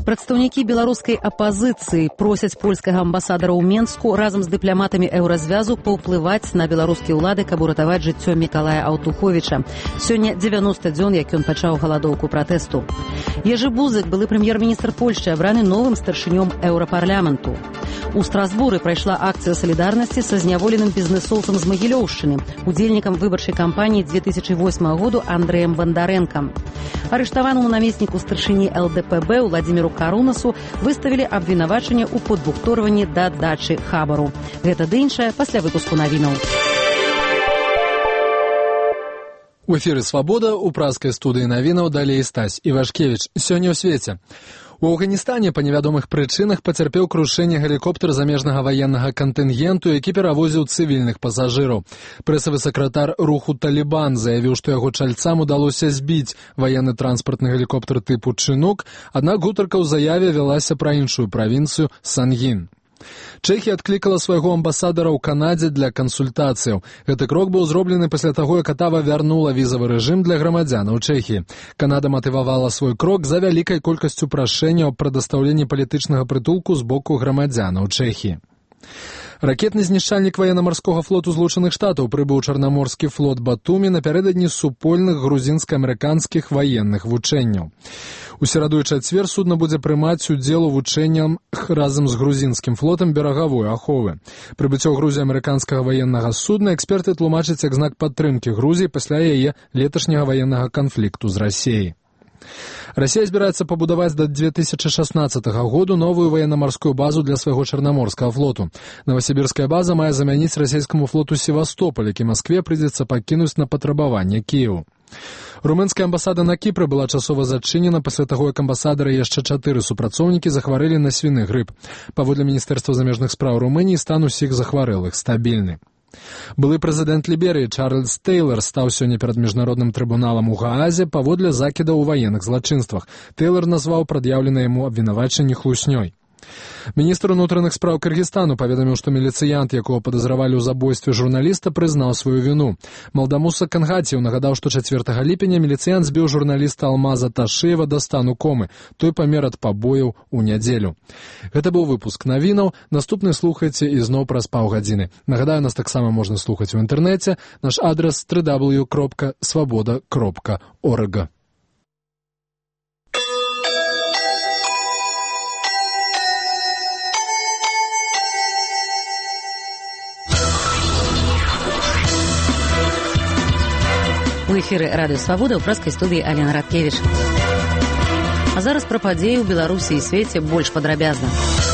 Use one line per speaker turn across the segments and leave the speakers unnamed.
Прадстаўнікі беларускай апазіцыі просяць польскага амбасадара ў Менску разам з дыпламатамі еўразвязу паўплываць на беларускія ўлады, каб уратаваць жыццё Мікалая Аўтуховіча. Сёння 90 дзён, як ён пачаў галадоўку пратэсту. Ежы Бузык, былы прэм'ер-міністр Польшчы, абраны новым старшынём Еўрапарламенту. У Страсбуры прайшла акцыя салідарнасці са зняволеным бізнэсоўцам з Магілёўшчыны, удзельнікам выбарчай кампаніі 2008 году Андрэем Бандарэнкам. Арыштаванаму намесніку старшыні ЛДПБ Владзіміру Карунасу выставілі абвінавачанне ў падбухторванні да дачы хабару. Гэта ды іншае пасля выпуску навінаў.
У эфіры «Свабода», у праскай студыі навінаў далей Стась Івашкевіч. Сёння ў свеце. У Афганістане па невядомых прычынах пацярпеў крушэнне гелікоптер замежнага ваеннага кантынгенту, які перавозіў цывільных пасажыраў. Прэсавы сакратар руху «Талібан» заявіў, што яго чальцам удалося збіць ваенны транспартны гелікоптер тыпу «Чынук», аднак гутарка ў заяве вялася пра іншую правінцыю Сангін. Чэхія адклікала свайго амбасадара ў Канадзе для кансультацыяў. Гэты крок быў зроблены пасля таго, як Атава вярнула візавы рэжым для грамадзянаў Чэхіі. Канада матывавала свой крок за вялікай колькасцю прашэнняў аб прадастаўленні палітычнага прытулку з боку грамадзянаў Чэхіі. Ракетны знішчальнік ваенна-марскога флоту Злучаных Штатаў прыбыў чарнаморскі флот Батумі напярэдадні супольных грузінска-амерыканскіх ваенных вучэнняў. У сераду і чацвер судна будзе прымаць удзел у вучэннях разам з грузінскім флотам берагавой аховы. Прыбыццё Грузіі амерыканскага ваеннага судна эксперты тлумачаць як знак падтрымкі Грузіі пасля яе леташняга ваеннага канфлікту з Расіяй. Расія збіраецца пабудаваць да 2016 году новую ваенна-марскую базу для свайго чарнаморскага флоту. Новасібірская база мае замяніць расійскаму флоту Севастополь, які Маскве прыйдзецца пакінуць на патрабаванне Кіеву. Румынская амбасада на Кіпры была часова зачынена пасля таго, як амбасадары і яшчэ 4 супрацоўнікі захварэлі на свіны грып. Паводле Міністэрства замежных спраў Румыніі стан усіх захварэлых стабільны. Былы прэзідэнт Ліберыі Чарльз Тэйлар стаў сёння перад міжнародным трыбуналам у Гаазе паводле закідаў у ваенных злачынствах. Тэйлар назваў прад'яўленае яму абвінавачанні хлуснёй. Міністр унутраных спраў Кыргызстану паведаміў, што міліцыянт, якога падазравалі ў забойстве журналіста, прызнаў сваю віну. Малдамуса Кангацеў нагадаў, што 4 ліпеня міліцыянт збіў журналіста Алмаза Ташеева да стану комы. Той памер ад пабояў у нядзелю. Гэта быў выпуск навінаў. Наступны слухайце ізноў праз паўгадзіны. Нагадаю, нас таксама можна слухаць у інтэрнэце. Наш адрас www.svoboda.org.
У эфіры радыё «Свабода» ў праскай студыі Алена Радкевіч. А зараз пра падзеі ў Беларусі і свеце больш падрабязна.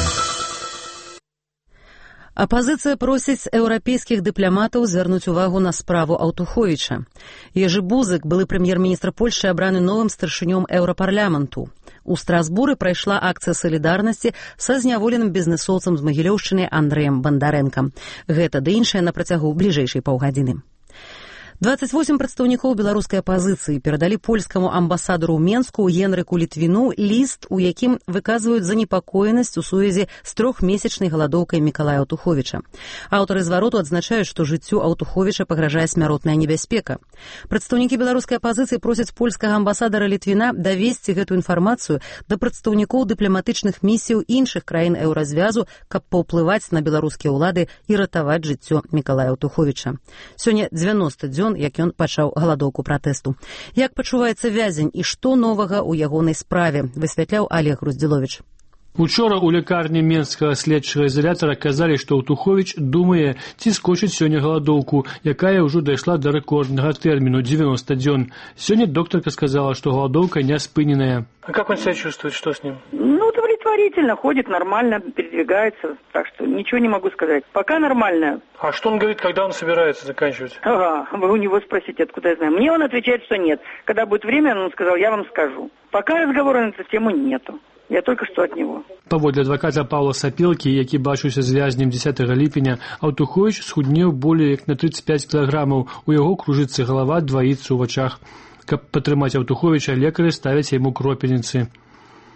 Апазіцыя просіць еўрапейскіх дыпламатаў звярнуць увагу на справу Аўтуховіча. Ежы Бузык, былы прэм'ер-міністр Польшчы, абраны новым старшынём Еўрапарламенту. У Страсбуры прайшла акцыя салідарнасці са зняволеным бізнэсоўцам з Магілёўшчыны Андрэем Бандарэнкам. Гэта ды іншае на працягу бліжэйшай паўгадзіны. 28 прадстаўнікоў беларускай апазіцыі перадалі польскаму амбасадару ў Менску Генрыку Літвіну ліст, у якім выказваюць занепакоенасць у сувязі з 3-месячнай галадоўкай Мікалая Аўтуховіча. Аўтары звароту адзначаюць, што жыццю Аўтуховіча пагражае смяротная небяспека. Прадстаўнікі беларускай апазіцыі просяць польскага амбасадара Літвіна давесці гэту інфармацыю да прадстаўнікоў дыпламатычных місіяў іншых краін еўразвязу, каб паўплываць на беларускія ўлады і ратаваць жыццё Мікалая Аўтуховіча. Сёння 90 дзён, як ён пачаў галадоўку пратэсту. Як пачуваецца вязень і што новага ў ягонай справе, высвятляў Олег Груздзіловіч.
Учора ў лякарні Менскага следчага ізалятара казалі, што Аўтуховіч думае, ці скончыць сёння галадоўку, якая ўжо дайшла да рэкорднага тэрміну 90 дзён. Сёння доктарка сказала, што галадоўка не спыненая.
А как он себя чувствует? Что с ним?
Удовлетворительно, ходит нормально, передвигается, так что ничего не могу сказать. Пока нормально.
А что он говорит, когда он собирается заканчивать?
Ага, вы у него спросите, откуда я знаю. Мне он отвечает, что нет. Когда будет время, он сказал, я вам скажу. Пока разговора на эту тему нету. Я только что от него.
Паводле адваката Паўла Сапелкі, які бачыўся з вязнем 10 ліпеня, Аўтуховіч схуднеў болей як на 35 кілаграмаў. У яго кружыцца галава, дваіцца ў вачах. Каб падтрымаць Аўтуховіча, лекары ставяць яму кропельніцы.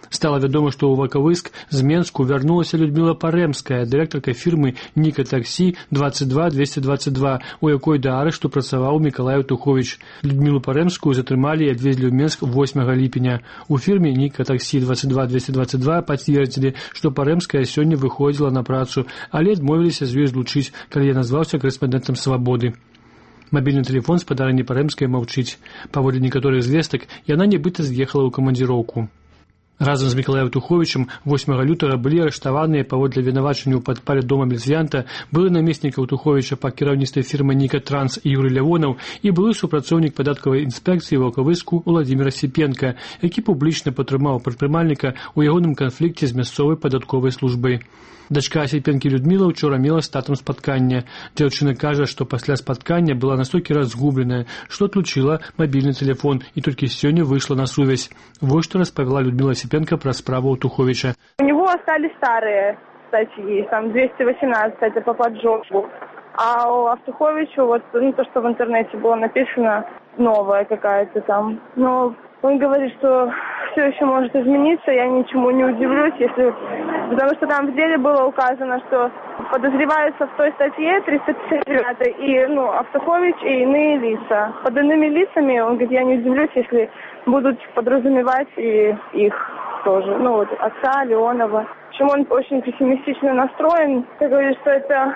Стало вядома, што ў Вакавыск з Менску вярнулася Людмила Паремская, дырэктарка фірмы «Ніка Таксі 22-222», у якой да арышту працаваў Мікалай Аўтуховіч. Людмилу Паремскую затрымалі і адвезлі ў Менск 8 ліпеня. У фірме «Ніка Таксі 22-222» пацвердзілі, што Паремская сёння выходзіла на працу, але адмовіліся з ёй злучыць, калі я назваўся корэспандэнтам «Свабоды». Мабільны тэлефон спадарні Паремскай маўчыць. Паводле некаторых звестак, яна нібыта з'ехала ў камандзіроўку. Разам з Мікалаем Аўтуховічам 8 лютага былі арыштаваныя паводле абвінавачання ў падпале дома міліцыянта былы намеснік Аўтуховіча па кіраўніцтве фірмы «Ніка Транс» Юрый Лявонаў і былы супрацоўнік падаткавай інспекцыі Ваўкавыску Уладзімір Асіпенка, які публічна падтрымаў прадпрымальніка ў ягоным канфлікце з мясцовай падатковай службай. Дачка Асіпенкі Людмила ўчора мела статум спаткання. Дзяўчына кажа, што пасля спаткання была настолькі разгубленая, што адлучыла мабільны тэлефон і толькі сёння выйшла на сувязь. Вот што распавяла Людмила Асіпенка пра справу Аўтуховіча.
У него остались старые статьи, там 218, это по поджогу. А у Аўтуховича вот то, что в интернете было написано, новая какая-то там. Но он говорит, что все еще может измениться, я ничему не удивлюсь, потому что там в деле было указано, что подозреваются в той статье 359 и Аўтухович и иные лица. Под иными лицами, он говорит, я не удивлюсь, если будут подразумевать и их тоже, отца Леонова. В общем, он очень пессимистично настроен, как говорит, что это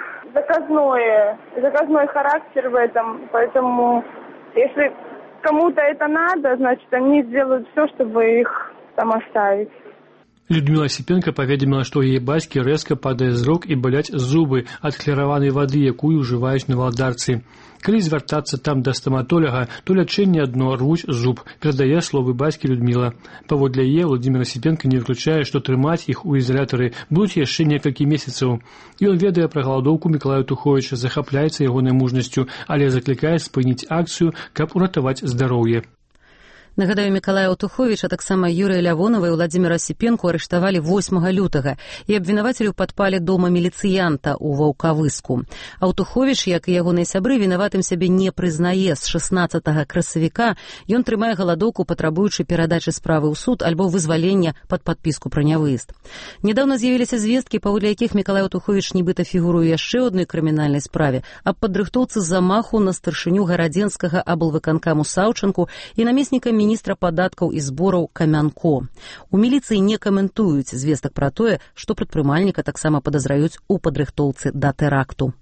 заказной характер в этом, поэтому если кому-то это надо, значит, они сделают все, чтобы их там оставить.
Людмила Асіпенка паведаміла, што ў яе бацькі рэзка падае зрок і баляць зубы ад хлараванай вады, якую ўжываюць на валадарцы. Калі звяртацца там да стаматолага, то лячэнне адно рвуць зуб, перадае словы бацькі Людмила. Паводле яе Уладзімір Асіпенка не выключае, што трымаць іх у ізалятары будуць яшчэ некалькі месяцаў. Ён ведае пра галадоўку Мікалая Аўтуховіча, захапляецца ягонай мужнасцю, але заклікае спыніць акцыю, каб уратаваць здароўе.
Нагадаю, Мікалая Аўтуховіча, таксама Юрыя Лявонова і Уладзіміра Асіпенку арыштавалі 8 лютага і абвінавацілі ў падпале дома міліцыянта ў Ваўкавыску. Аўтуховіч, як і ягоныя сябры, вінаватым сябе не прызнае. З 16 красавіка ён трымае галадоўку, патрабуючы перадачы справы ў суд альбо вызвалення пад падпіску пра нявыезд. Нядаўна з'явіліся звесткі, паводле якіх Мікалай Аўтуховіч нібыта фігуруе яшчэ адной крымінальнай справе аб падрыхтоўцы замаху на старшыню гарадзенскага аблвыканкаму Саўчанку і намесніка міністра падаткаў і збораў Камянко. У міліцыі не каментуюць звестак пра тое, што прадпрымальніка таксама падазраюць у падрыхтоўцы да тэракту.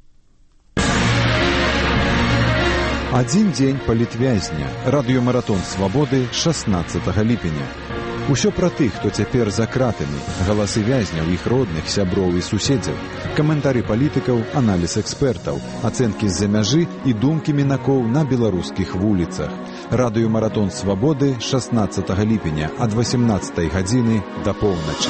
Адзін дзень палітвязня. Радыёмаратон Свабоды 16 ліпеня. Усё пра тых, хто цяпер за кратамі, галасы вязняў, іх родных, сяброў і суседзяў, каментары палітыкаў, аналіз экспертаў, ацэнкі з-за мяжы і думкі мінакоў на беларускіх вуліцах. Радыёмаратон Свабоды 16 ліпеня ад 18 гадзіны да поўначы.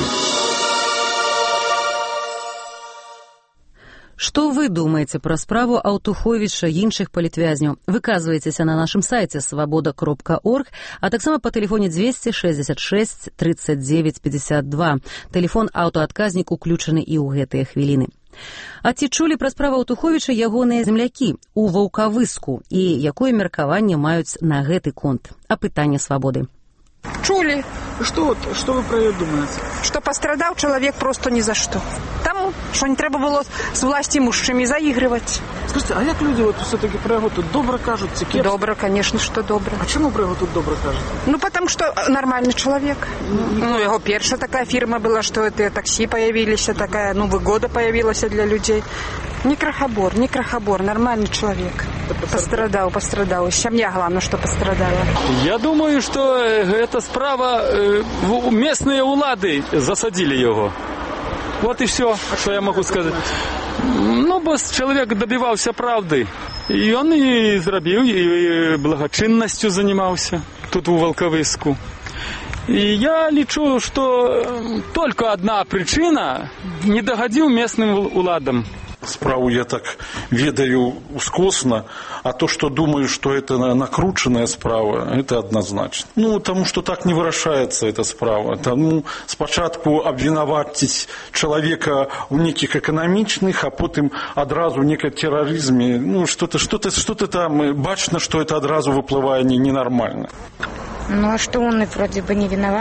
Што вы думаеце пра справу Аўтуховіча і іншых палітвязняў? Выказвайцеся на нашым сайце свабода.орг, а таксама па тэлефоне 266 39 52. Тэлефон аўтаадказнік уключаны і ў гэтыя хвіліны. А ці чулі пра справу Аўтуховіча ягоныя землякі ў Ваўкавыску і якое меркаванне маюць на гэты конт? Апытанне Свабоды.
Чули.
Что вы про ее думаете?
Что пострадал человек просто ни за что. Тому, что не треба было с властимущими заигрывать.
Скажите, а як люди все-таки про его тут добро кажут?
Добро, конечно, что добро.
А чему про его тут добро кажут?
Потому что нормальный человек. Его первая такая фирма была, что это такси появились, такая, выгода появилась для людей. Не крахобор, нормальный человек. Пострадал. Семья, главное, что пострадала.
Я думаю, что эта справа, местные улады засадили его. Вот и все, что я могу сказать. Бо человек добивался правды. И он и зробил, и благочинностью занимался тут у Ваўкавыску. И я лічу, что только одна причина – не догодил местным уладам.
Справу я так ведаю ускосно, а то, что думаю, что это накрученная справа, это однозначно. Потому что так не вырашается эта справа. Спочатку обвинуватить человека у неких экономичных, а потом одразу некое терроризме. Что-то там бачно, что это одразу выплывает ненормально.
А что он вроде бы не виноват?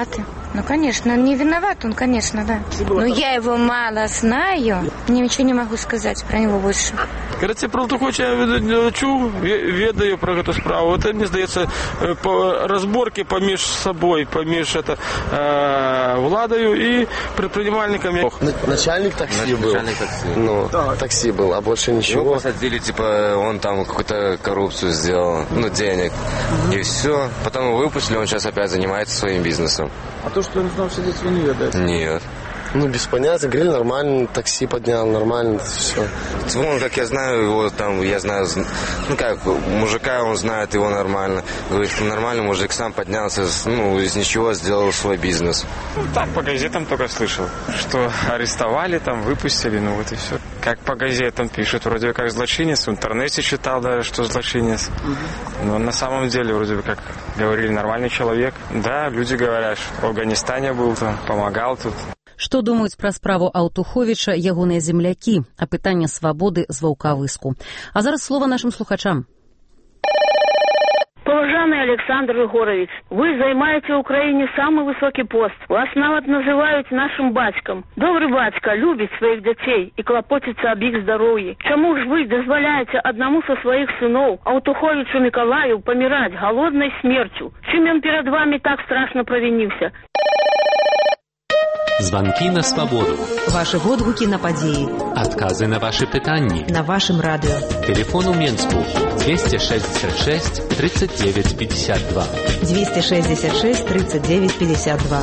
Ну, конечно, он не виноват, он, конечно, да. Но я его мало знаю, ничего не могу сказать про него больше.
Короче, про Алтуховича я чув, ведаю про эту справу. Это, мне здається, по разборке поміж собой, поміж владою и предпринимальниками.
Начальник такси был. Начальник такси. Ну, такси был, а больше ничего. Его посадили, типа, он там какую-то коррупцию сделал, денег. И все. Потом его выпустили, он сейчас опять занимается своим бизнесом.
А то, что он знал сидеть, вы не ведаете?
Нет. Без понятия, говорили, нормально, такси поднял, нормально, все. Как я знаю его там, мужика, он знает его нормально. Говорит, нормально, мужик сам поднялся, из ничего сделал свой бизнес.
Так, по газетам только слышал, что арестовали, там, выпустили, и все. Как по газетам пишут, вроде как злочинец, в интернете читал даже, что злочинец. Но на самом деле, вроде бы, как говорили, нормальный человек. Да, люди говорят, что в Афганистане был, там, помогал тут.
Што думаюць пра справу Алтуховіча ягоныя землякі, а пытанне свабоды з Ваўкавыску. А зараз слова нашим слухачам.
Поважаний Олександр Егорович, ви займаєте в Україні самий високий пост. Вас навіть називають нашим батьком. Добрий батько любить своїх дітей і клопотиться об їх здоров'ї. Чому ж ви дозволяєте одному со своїх синов, Алтуховичу Миколаю, помирати голодною смертю? Чим він перед вами так страшно провинився?
Звонки на свободу.
Ваши водгуки на події.
Отказы на ваши питания.
На вашем радио.
Телефон у Менску 266 39 52.
266 39 52.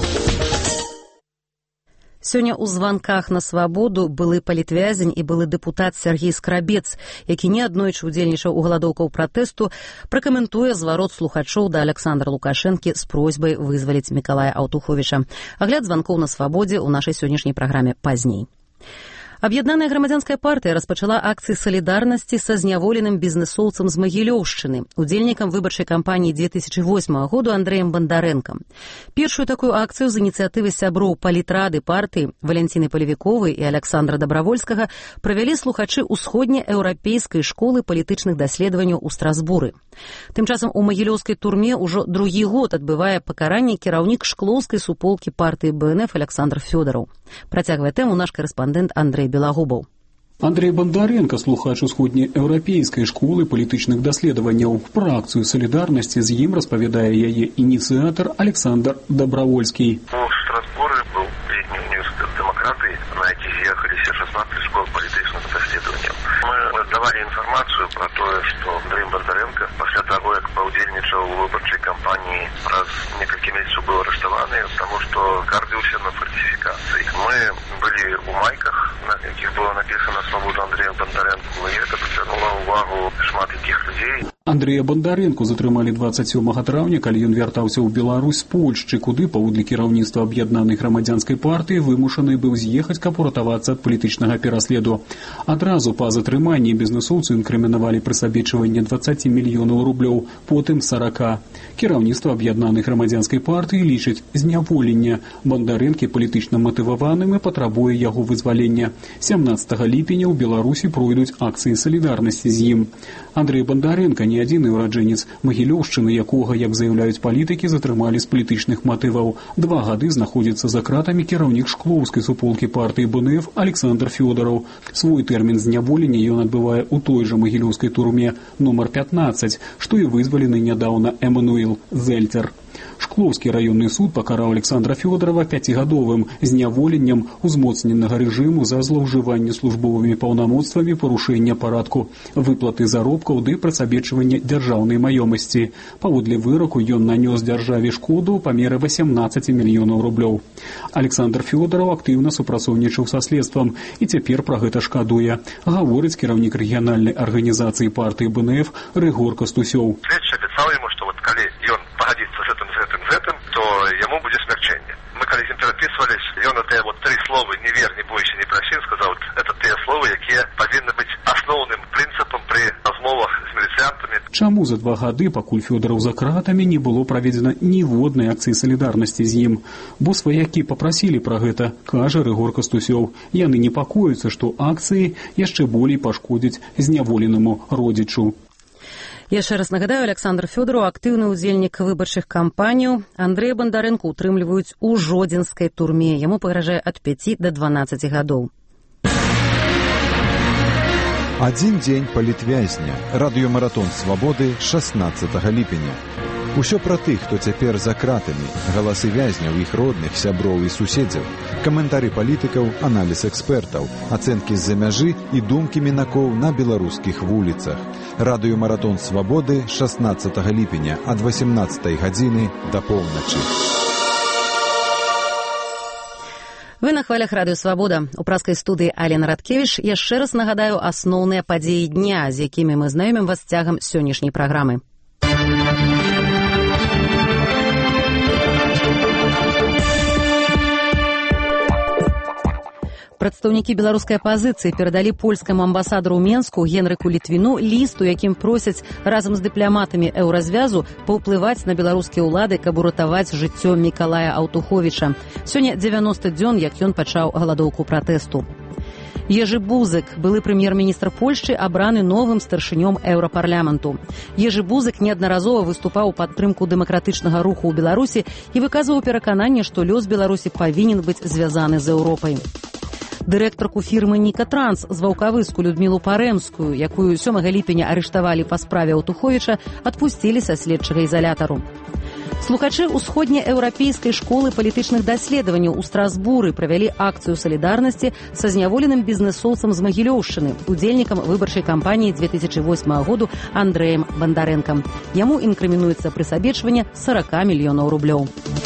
Сёння ў званках на свабоду былы палітвязень і былы дэпутат Сергей Скрабец, які неаднойчы ўдзельнічаў у галадоўкаў пратэсту, пракаментуе зварот слухачоў да Александра Лукашэнкі з просьбай вызваліць Мікалая Алтуховіча. Агляд званкоў на свабодзе ў нашай сённяшняй праграме пазней. Аб'яднаная грамадзянская партыя распачала акцыі салідарнасці са зняволеным бізнесоўцам з Магілёўшчыны, удзельнікам выбарчай кампаніі 2008 году Андрэем Бандарэнкам. Першую такую акцыю з ініцыятывы сяброў палітрады партыі Валянціны Палевіковай і Александра Дабравольскага правялі слухачы ўсходнееўрапейскай школы палітычных даследаванняў у Страсбуры. Тым часам у магілёўскай турме ўжо другі год адбывае пакаранне кіраўнік шклоўскай суполкі партыі БНФ Александр Фёдараў. Працягвае тэму наш карэспандэнт Андрей Белагубаў.
Андрей Бандаренко, слухач усходнееўрапейскай школы палітычных даследаванняў. Пра акцыю салідарнасці з ім распавядае яе ініцыятар Александр Добровольский.
У Страсбуры был летний университет демократы, на эти ехали все 16 школ палітычных даследаванняў. Мы давали информацию про то, что Андрей Бондаренко после того, как поудзельничал в выборчей кампании, раз несколько месяцев был арестованы, потому что гордился на фальсификации. Мы были у майках, на яких было написано «Свободу Андрея Бондаренко», и это притянуло увагу шмат якіх людей.
Андрэя Бандарэнку затрымалі 27 траўня, калі ён вяртаўся ў Беларусь з Польшчы, куды паводле кіраўніцтва аб'яднанай грамадзянскай партыі вымушаны быў з'ехаць, каб уратавацца ад палітычнага пераследу. Адразу па затрыманні бізнесоўцы інкрымінавалі прысабечванне 20 мільёнаў рублёў, потым 40. Кіраўніцтва аб'яднанай грамадзянскай партыі лічыць зняволенне Бандарэнкі палітычна матываваным і патрабуе яго вызвалення. 17 ліпеня ў Беларусі пройдуць акцыі салідарнасці з ім. Андрэй Бандарэнка не адзіны ураджэнец Магілёўшчыны, якога, як заяўляюць палітыкі, затрымалі з палітычных матываў. 2 гады знаходзіцца за кратамі кіраўнік шклоўскай суполкі партыі БНФ Александр Фёдараў. Свой тэрмін зняволення ён адбывае ў той жа магілёўскай турме номер 15, што і вызвалены нядаўна Эммануил Зельцер. Шклоўскі раённы суд пакараў Александра Фёдарова 5гадовым зняволеннем узмоцненага рэжыму за злоўжыванне службовымі паўнамоцтвамі, парушэння парадку, выплаты заробкаў ды прасабечвання дзяржаўнай маёмасці. Паводле выраку ён нанёс дзяржаве шкоду ў памеры 18 мільёнаў рублёў. Александр Фёдаров актыўна супрацоўнічаў са следствам і цяпер пра гэта шкадуе, гаворыць кіраўнік рэгіянальнай арганізацыі партыі БНФ Рыгор Кастусёў.
Следчы апісаў яму, што вот калі ён пагадзіцца з гэтым, то яму будзе смягчэнне. Мы калі з ім перапісвались, ён это вот 3 словы «не вер, не бойся, не проси», сказаў, это тыя словы, якія павінны быць асноўным прынцыпам пры размовах з міліцыянтамі.
Чаму за 2 гады, пакуль Фёдараў за кратамі, не было праведзена ніводнай акцыі салідарнасці з ім? Бо сваякі папрасілі пра гэта, кажа Рыгор Кастусёў. Яны непакояцца, што акцыі яшчэ болей пашкодзяць зняволенаму родзічу.
Яшчэ раз нагадаю, Александр Фёдораў, актыўны ўдзельнік выбарчых кампаній. Андрэя Бандарэнка утрымліваюць у жодзінскай турме. Яму пагражае ад 5 до 12 гадоў.
Адзін дзень палітвязня. Радыёмаратон свабоды 16 ліпеня. Усё пра тых, хто цяпер за кратамі, галасы вязняў, іх родных, сяброў і суседзяў, каментары палітыкаў, аналіз экспертаў, ацэнкі з-за мяжы і думкі мінакоў на беларускіх вуліцах. Радыёмаратон свабоды 16 ліпеня ад 18 гадзіны да поўначы.
Вы на хвалях Радыё Свабода. У праскай студыі Алена Радкевіч. Яшчэ раз нагадаю асноўныя падзеі дня, з якімі мы знаёмім вас цягам сённяшняй праграмы. Прадстаўнікі беларускай апазіцыі перадалі польскаму амбасадару ў Менску Генрыку Літвіну ліст, у якім просяць разам з дыпламатамі еўразвязу паўплываць на беларускія ўлады, каб уратаваць жыццё Мікалая Аўтуховіча. Сёння 90 дзён, як ён пачаў галадоўку пратэсту. Ежы Бузык, былы прэм'ер-міністр Польшчы, абраны новым старшынём еўрапарламенту. Ежы Бузык неаднаразова выступаў у падтрымку дэмакратычнага руху ў Беларусі і выказваў перакананне, што лёс Беларусі павінен быць звязаны з Еўропай. Дырэктарку фірмы «Нікатранс» з Ваўкавыску Людмілу Парэмскую, якую 7 ліпеня арыштавалі па справе Аўтуховіча, адпусцілі са следчага ізалятару. Слухачы ўсходнееўрапейскай школы палітычных даследаванняў у Страсбуры правялі акцыю салідарнасці са зняволеным бізнэсоўцам з Магілёўшчыны, удзельнікам выбарчай кампаніі 2008 году Андрэем Бандарэнкам. Яму інкрымінуецца прысабечванне 40 мільёнаў рублёў.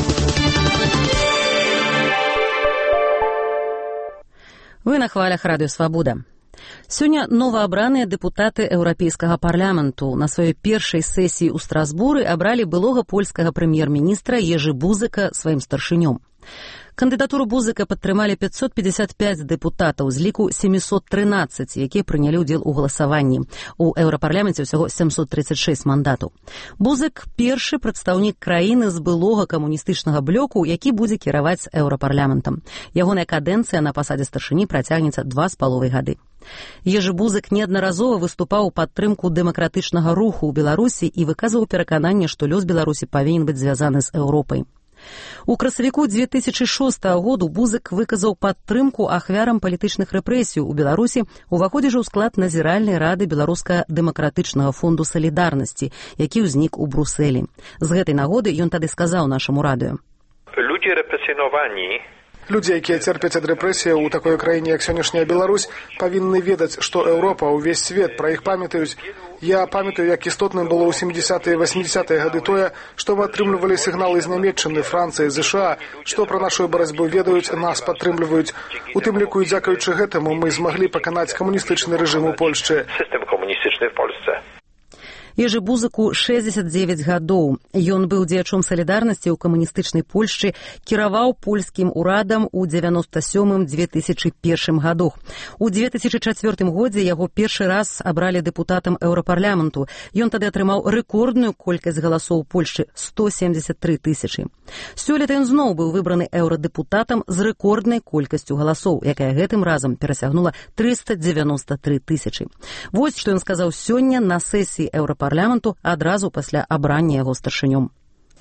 Вы на хвалях Радыё Свабода. Сёння новаабраныя дэпутаты Еўрапейскага парламенту на сваёй першай сесіі ў Страсбуры абралі былога польскага прэм'ер-міністра Ежы Бузыка сваім старшынём. Кандыдатуру Бузыка падтрымалі 555 дэпутатаў з ліку 713, якія прынялі ўдзел у галасаванні. У еўрапарламенце ўсяго 736 мандатаў. Бузык – першы прадстаўнік краіны з былога камуністычнага блоку, які будзе кіраваць еўрапарламентам. Ягоная кадэнцыя на пасадзе старшыні працягнецца 2,5 гады. Ежы Бузык неаднаразова выступаў у падтрымку дэмакратычнага руху ў Беларусі і выказваў перакананне, што лёс Беларусі павінен быць звязаны з Еўропай. У красавіку 2006 году Бузык выказаў падтрымку ахвярам палітычных рэпрэсій у Беларусі, уваходзячы ў склад назіральнай рады Беларуска-дэмакратычнага фонду салідарнасці, які ўзнік у Брусэлі. З гэтай нагоды ён тады сказаў нашаму радыё.
Людзі рэпрэсінавані.
Людзі, якія церпяць ад рэпрэсіяў у такой краіне, як сённяшняя Беларусь, павінны ведаць, што Еўропа, увесь свет пра іх памятаюць. Я памятаю, як істотным было ў 70-е і 80-е гады тое, што мы атрымлівалі сігналы з Нямецчыны, Францыі, ЗША, што пра нашу барацьбу ведаюць, нас падтрымліваюць. У тым ліку і дзякуючы гэтаму мы змаглі паканаць камуністычны рэжым у Польшчы.
Сістэм камуністычны в Польшчы.
Ежы Бузыку 69 гадоў. Ён быў дзеячом салідарнасці ў камуністычнай Польшчы, кіраваў польскім урадам у 97-2001 гадах. У 2004 годзе яго першы раз абралі дэпутатам еўрапарламенту. Ён тады атрымаў рэкордную колькасць галасоў Польшчы – 173 тысячы. Сёлета ён зноў быў выбраны еўрадэпутатам з рэкорднай колькасцю галасоў, якая гэтым разам перасягнула 393 тысячы. Вось што ён сказаў сёння на сесіі еўрапарламенту адразу пасля абрання яго старшынём.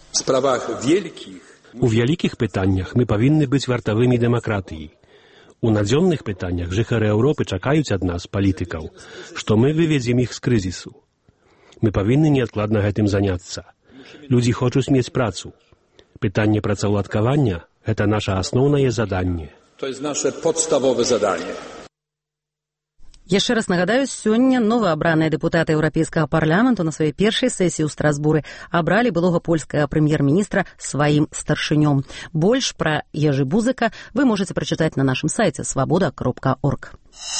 У вялікіх пытаннях мы павінны быць вартавымі дэмакратыі. У надзённых пытаннях жыхары Еўропы чакаюць ад нас, палітыкаў, што мы выведзем іх з крызісу. Мы павінны неадкладна гэтым заняцца. Людзі хочуць мець працу. Пытанне працаўладкавання – гэта наша асноўнае заданне.
To jest nasze podstawowe zadanie.
Яшчэ раз нагадаю, сёння новаабраныя дэпутаты Еўрапейскага парламенту на сваёй першай сесіі ў Страсбуры абралі былога польскага прэм'ер-міністра сваім старшынём. Больш пра Ежы Бузыка вы можаце прачытаць на нашым сайце swaboda.org.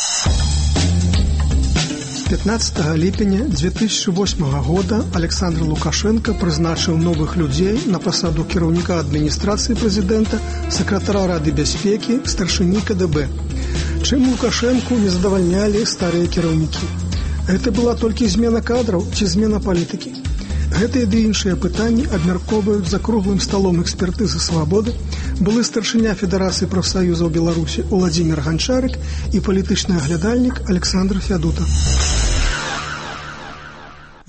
15 ліпеня 2008 года Александр Лукашенко прызначыў новых людзей на пасаду кіраўніка адміністрацыі прэзідэнта, сакратара Рады бяспекі, старшыні КДБ. Чым Лукашенку не задавальнялі старыя кіраўнікі? Гэта была толькі змена кадраў ці змена палітыкі? Гэтыя ды іншыя пытанні абмяркоўваюць за круглым сталом экспертызы «Свабоды» былы старшыня Федэрацыі прафсаюзаў Беларусі Уладзімір Ганчарык і палітычны аглядальнік Александр Фядута.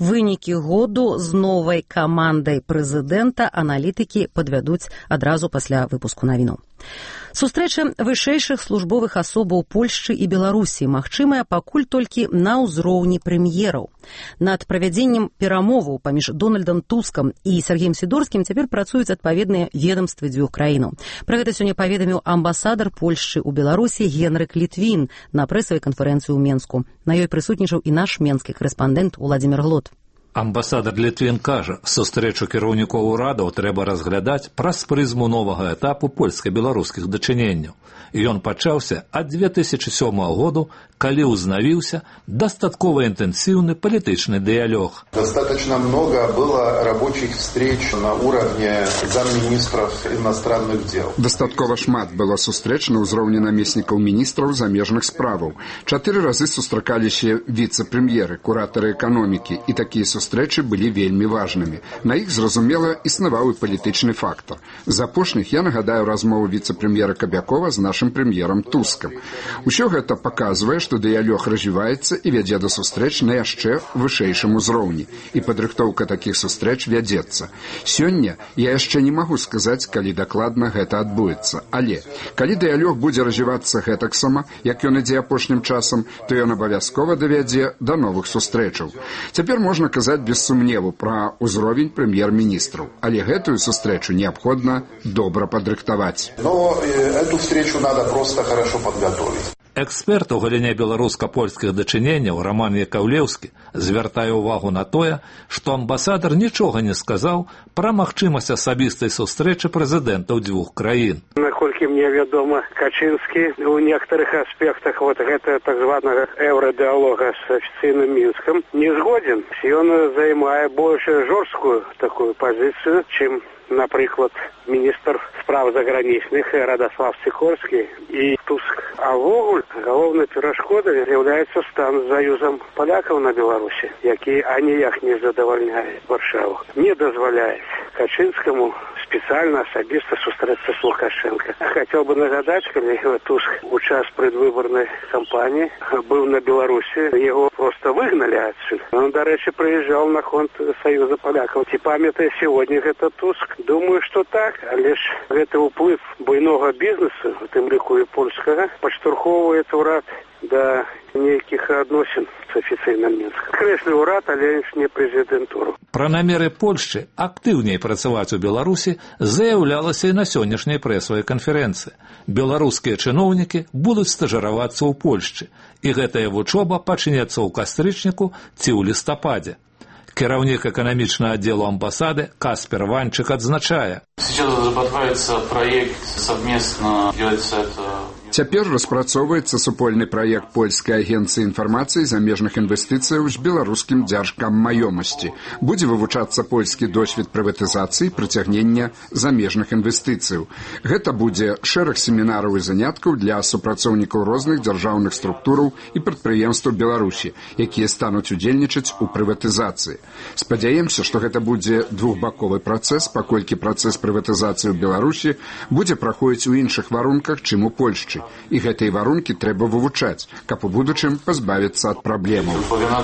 Вынікі году з новай камандай прэзідэнта аналітыкі падвядуць адразу пасля выпуску навінаў. Сустрэча вышэйшых службовых асобаў Польшчы і Беларусі магчымая пакуль толькі на ўзроўні прэм'ераў. Над правядзеннем перамоваў паміж Дональдам Тускам і Сергеем Сідорскім цяпер працуюць адпаведныя ведамствы дзвюх краінаў. Пра гэта сёння паведаміў амбасадар Польшчы ў Беларусі Генрык Літвін на прэсавай канферэнцыі ў Менску. На ёй прысутнічаў і наш менскі корэспандэнт Уладзімір Глот.
Амбасадар Літвін кажа, сустрэчу кіраўнікоў урадаў трэба разглядаць праз прызму новага этапу польска-беларускіх дачыненняў. Ён пачаўся ад 2007 году, калі ўзнавіўся дастаткова інтэнсіўны палітычны дыялог.
Достаточно много было рабочих встреч на уровне замминистров иностранных дел.
Дастаткова шмат было сустрэч на ўзроўні намеснікаў міністраў замежных справаў. 4 разы сустракаліся віцэ-прэм'еры, куратары эканомікі, і такія сустрэчы былі вельмі важнымі. На іх, зразумела, існаваў і палітычны фактор. З апошніх я нагадаю размову віцэ-прэм'ера Кабякова з нашым прэм'ерам Тускам. Усё гэта паказвае, што дыялог развіваецца і вядзе да сустрэч на яшчэ вышэйшым узроўні. І падрыхтоўка такіх сустрэч вядзецца. Сёння я яшчэ не магу сказаць, калі дакладна гэта адбудзецца. Але, калі дыялог будзе развівацца гэтаксама, як ён ідзе апошнім часам, то ён абавязкова давядзе да новых сустрэчаў. Цяпер можна казаць без сумневу пра ўзровень прэм'ер-міністраў. Але гэтую сустрэчу неабходна добра падрыхтаваць.
Но эту встречу надо просто хорошо подготовить.
Эксперт у галіне беларуска-польскіх дачыненняў Роман Якаўлеўскі звяртае ўвагу на тое, што амбасадар нічога не сказаў пра магчымасць асабістай сустрэчы прэзідэнтаў дзвюх краін.
Наколькі мне вядома, Качынскі у некаторых аспектах гэта так званага еўрадыалога з афіцыйным Мінскам не згоден. Ён займае больш жорсткую такую пазіцыю, чым, напрыклад, міністр справ загранічных Радослав Сікорскі і Туск. А ввогуле галоўнай перашкодай з'яўляецца стан з заюзам палякаў на Беларусі, які аніяк не задавальняе Варшаву. Не дазваляе Качынскаму спецыяльна асабіста сустрэцца з Лукашенко. Хацеў бы нагадаць, калі Туск у час прадвыбарнай кампаніі быў на Беларусі, яго проста выгналі адсюль. Он, дарэчы, прыязджаў на фонд Саюза палякаў. Ці памятае сёння гэта Туск? Думаю, што так, але ж гэты ўплыв буйнога бізнесу, у тым ліку і польскага, падштурхоўвае ўрад да нейкіх адносін з афіцыйным Мінскам. Крэслі ўрад, але не прэзідэнтуру.
Пра намеры Польшчы актыўней працаваць у Беларусі заяўлялася і на сённяшняй прэсавай канферэнцыі. Беларускія чыноўнікі будуць стажыравацца ў Польшчы, і гэтая вучоба пачнецца ў кастрычніку ці ў лістападзе. Кіраўнік эканамічнага аддзелу амбасады Каспер Ванчык адзначае.
Сейчас разрабатывается проект совместно делается это.
Цяпер распрацоўваецца супольны праект польскай агенцыі інфармацыі замежных інвестыцыяў з беларускім дзяржкам маёмасці. Будзе вывучацца польскі досвед прыватызацыі і прыцягнення замежных інвестыцыяў. Гэта будзе шэраг семінараў і заняткаў для супрацоўнікаў розных дзяржаўных структураў і прадпрыемстваў Беларусі, якія стануць удзельнічаць у прыватызацыі. Спадзяемся, што гэта будзе двухбаковы працэс, паколькі працэс прыватызацыі ў Беларусі будзе праходзіць у іншых варунках, чым у Польшчы. І гэтыя варункі трэба вывучаць, каб у будучым пазбавіцца ад праблемаў.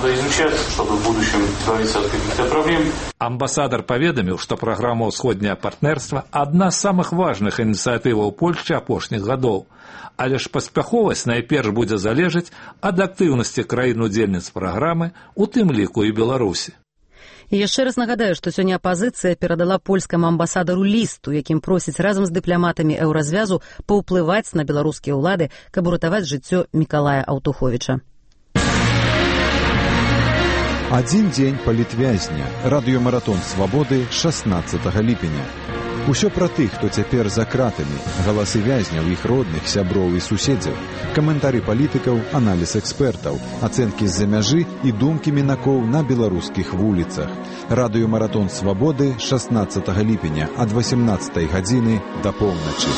Амбасадар паведаміў, што праграма ўсходняе партнерства адна з самых важных ініцыятываў Польшчы апошніх гадоў. Але ж паспяховасць найперш будзе залежаць ад актыўнасці краін-удзельніц праграмы, у тым ліку і Беларусі.
І яшчэ раз нагадаю, што сёння апазіцыя перадала польскаму амбасадару ліст, у якім просіць разам з дыпламатамі еўразвязу паўплываць на беларускія ўлады, каб уратаваць жыццё Мікалая Аўтуховіча.
Адзін дзень палітвязня. Радыёмаратон свабоды 16 ліпеня. Усё пра тых, хто цяпер за кратамі, галасы вязняў, іх родных, сяброў і суседзяў, каментары палітыкаў, аналіз экспертаў, ацэнкі з-за мяжы і думкі мінакоў на беларускіх вуліцах. Радыёмаратон свабоды 16 ліпеня ад 18 гадзіны да поўначы.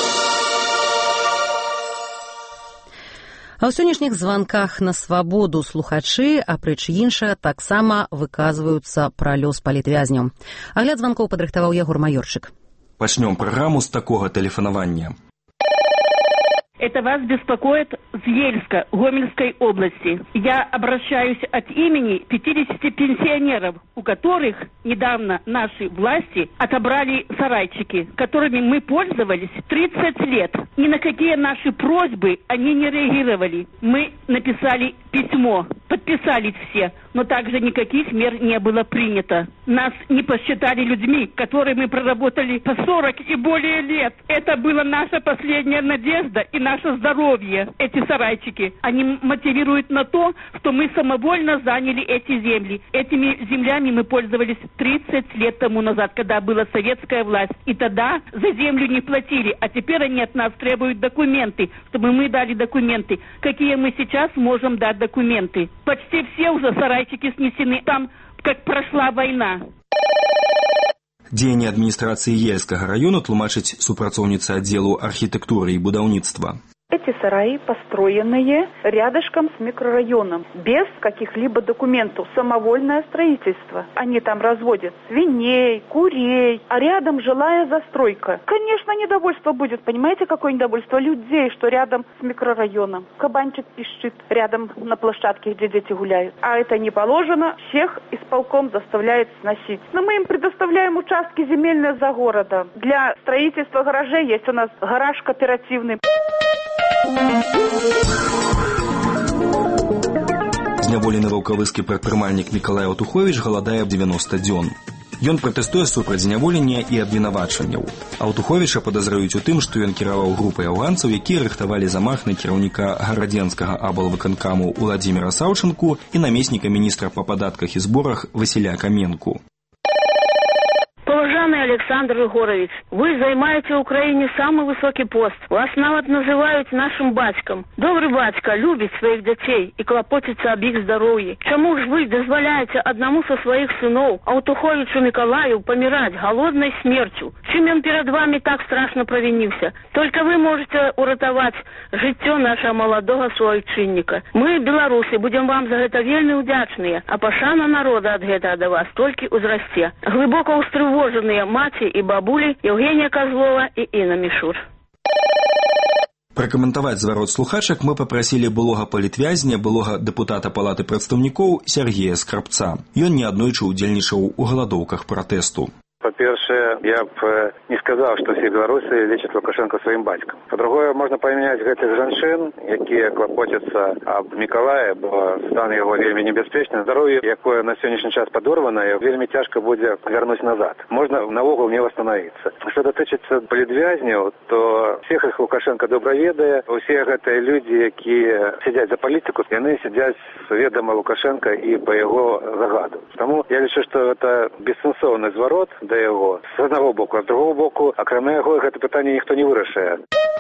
А ў сённяшніх званках на свабоду слухачы, апроч іншага, таксама выказваюцца пра лёс палітвязняў. Агляд званкоў падрыхтаваў Ягор Маёрчык.
Пачнём праграму з такога тэлефанавання.
Это
Это вас беспокоит с Ельска, Гомельской области. Я обращаюсь от имени 50 пенсионеров, у которых недавно наши власти отобрали сарайчики, которыми мы пользовались 30 лет. Ни на какие наши просьбы они не реагировали. Мы написали письмо, подписались все, но также никаких мер не было принято. Нас не посчитали людьми, которые мы проработали по 40 и более лет. Это была наша последняя надежда и наше здоровье, эти сарайчики. Они мотивируют на то, что мы самовольно заняли эти земли. Этими землями мы пользовались 30 лет тому назад, когда была советская власть. И тогда за землю не платили, а теперь они от нас требуют документы, чтобы мы дали документы. Какие мы сейчас можем дать документы? Почти все уже сарайчики снесены там, как прошла война.
Дзеянне адміністрацыі Ельскага району тлумачыць супрацоўніца аддзелу архітэктуры і будаўніцтва.
Эти сараи построенные рядышком с микрорайоном, без каких-либо документов, самовольное строительство. Они там разводят свиней, курей, а рядом жилая застройка. Конечно, недовольство будет, понимаете, какое недовольство людей, что рядом с микрорайоном. Кабанчик пищит рядом на площадке, где дети гуляют. А это не положено, всех исполком заставляет сносить. Но мы им предоставляем участки земельные за городом. Для строительства гаражей есть у нас гараж кооперативный.
Зняволены ваўкавыскі прадпрымальнік Мікалай Аўтуховіч галадае 90 дзён. Ён пратэстуе супраць зняволення і абвінавачванняў. Аўтуховіча падазраюць у тым, што ён кіраваў групай афганцаў, якія рыхтавалі замах на кіраўніка гарадзенскага аблвыканкаму Уладзіміра Саўчынку і намесніка міністра па падатках і зборах Васіля Каменку.
Уважаемый Александр Егорович, вы займаете в Украине самый высокий пост. Вас нават называют нашим батьком. Добрый батька любит своих детей и клопотится об их здоровье. Чему ж вы дозволяете одному со своих сынов, Аўтуховічу Миколаю, помирать голодной смертью? Чем он перед вами так страшно провинился? Только вы можете уратовать жыццё нашего молодого суайчынніка. Мы, беларусы, будем вам за это вельмі удячныя, а пашана народа от гэтага до вас толькі узрасце. Глыбока устрывожаныя маці і бабулі Евгения Козлова і Інна Мішур.
Пракаментаваць зварот слухачак мы папрасілі былога палітвязня, былога дэпутата палаты прадстаўнікоў Сергея Скрабца. Ён неаднойчы ўдзельнічаў у галадоўках пратэсту.
По-першае, я б не сказаў, што ўсе беларусы лічаць Лукашенко сваім бацькам. Па-другое, можна памяняць гэтых жанчын, якія клапоцяцца аб Мікалае, бо стан яго вельмі небяспечны. Здароўе, якое на сённяшні час падорванае, вельмі цяжка будзе вярнуць назад. Можна наогул не восстановіцца. Што датычыцца палітвязняў, то всех іх Лукашенко добра ведае. Усе гэтыя людзі, якія сядзяць за палітыку, яны сядзяць ведама Лукашенко і па яго загаду. Таму я лічу, што гэта бессэнсоўны зварот да яго. З аднаго боку, а з другого боку, акрамя яго, гэта пытанне ніхто не вырашае.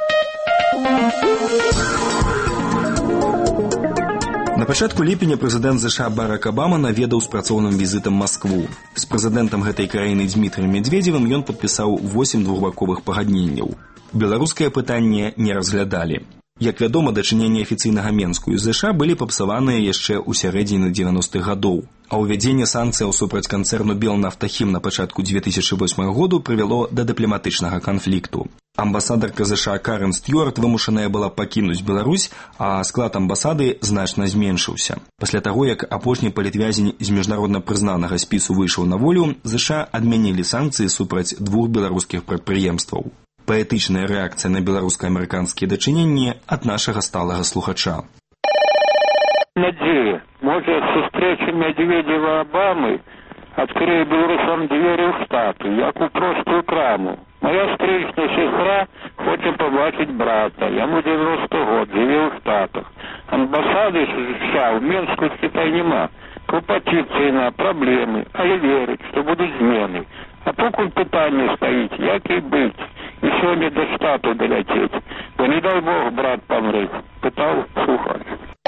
На пачатку ліпеня прэзідэнт ЗША Барак Абама наведаў з працоўным візітам Маскву. З прэзідэнтам гэтай краіны Дмітрыем Медведзевым ён падпісаў 8 двухбаковых пагадненняў. Беларускае пытанне не разглядалі. Як вядома, дачыненні афіцыйнага Менску і ЗША былі папсаваныя яшчэ ў сярэдзіне 90-х гадоў, а ўвядзенне санкцыяў супраць канцэрну Белнафтахім на пачатку 2008 году прывяло да дыпламатычнага канфлікту. Амбасадарка ЗША Карен Стюарт вымушаная была пакінуць Беларусь, а склад амбасады значна зменшыўся. Пасля таго, як апошні палітвязень з міжнародна прызнанага спісу выйшаў на волю, ЗША адмянілі санкцыі супраць 2 беларускіх прадпрыемстваў. Паэтычная рэакцыя на беларуска-амерыканскія дачыненні ад нашага сталага слухача.
Надеюсь, может, встреча Медведева-Обамы открыє белорусам двері в Штати, як у просту краму. Моя стрижна сестра хоче побачити брата. Йому 90 год, живе в Штатах. Амбасади США в Мінську Китай нема. Клопотиться на проблеми, але вірить, що будуть зміни. А поки питання стоїть, як і бить. І сьогодні до Штату долетіть. Бо не дай Бог брат помре. Питав слухач.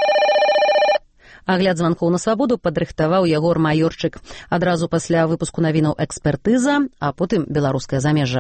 Агляд званкоў на свабоду падрыхтаваў Ягор Маёрчык. Адразу пасля выпуску навінаў экспертыза, а потым беларускае замежжа.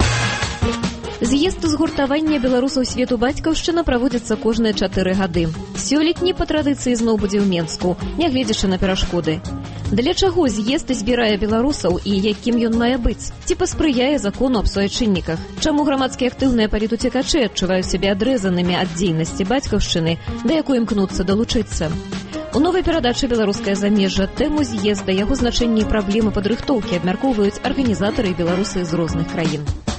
З'езд згуртавання беларусаў свету бацькаўшчына праводзіцца кожныя 4 гады. Сёлетні па традыцыі зноў будзе ў Менску, нягледзячы на перашкоды. Для чаго з'езд збірае беларусаў і якім ён мае быць? Ці паспрыяе закону аб суайчынніках? Чаму грамадскі актыўныя палітуцекачы адчуваюць сябе адрэзанымі ад дзейнасці бацькаўшчыны, да якой імкнуцца далучыцца? У новай перадачы «Беларускае замежжа» тэму з'езда, яго значэнне і праблемы падрыхтоўкі абмяркоўваюць арганізатары і беларусы з розных краін.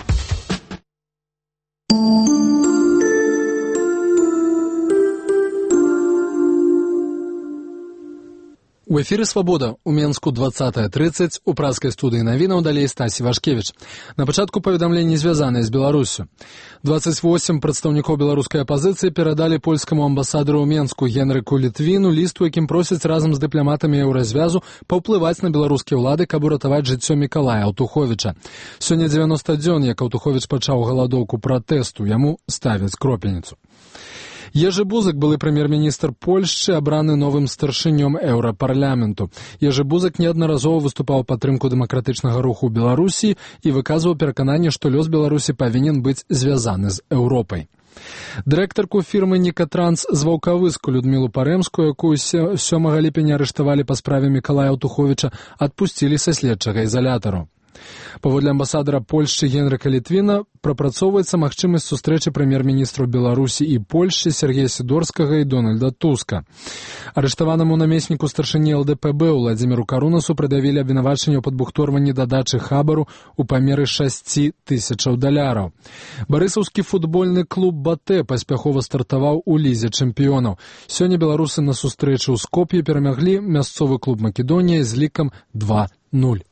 У эфіры «Свабода» у Менску 20:30, у праскай студыі навінаў далей Стасі Вашкевіч. На пачатку паведамленні звязаныя з Беларуссю. 28 прадстаўнікоў беларускай апазіцыі перадалі польскаму амбасадару ў Менску Генрыку Літвіну ліст, у якім просяць разам з дыпламатамі еўразвязу паўплываць на беларускія ўлады, каб уратаваць жыццё Мікалая Аўтуховіча. Сёння 90 дзён, як Аўтуховіч пачаў галадоўку пратэсту, яму ставяць кропельніцу. Ежы Бузак, былы прэм'ер-міністр Польшчы, абраны новым старшынём Еўрапарламенту. Ежы Бузак неаднаразова выступаў у падтрымку дэмакратычнага руху ў Беларусі і выказваў перакананне, што лёс Беларусі павінен быць звязаны з Еўропай. Дырэктарку фірмы «Нікатранс» з Ваўкавыску Людмілу Парэмскую, якую 7 ліпеня арыштавалі па справе Мікалая Аўтуховіча, адпусцілі са следчага ізалятару. Паводле амбасадара Польшчы Генрыка Літвіна прапрацоўваецца магчымасць сустрэчы прэм'ер-міністраў Беларусі і Польшчы Сергея Сідорскага і Дональда Туска. Арыштаванаму намесніку старшыні ЛДПБ Уладзіміру Карунасу прыдавілі абвінавачанне ў падбухторванні дадачы хабару ў памеры $6,000. Барысаўскі футбольны клуб «Батэ» паспяхова стартаваў у лізе чэмпіёнаў. Сёння беларусы на сустрэчы ў Скоп'і перамаглі мясцовы клуб «Македонія» з лікам 2-0.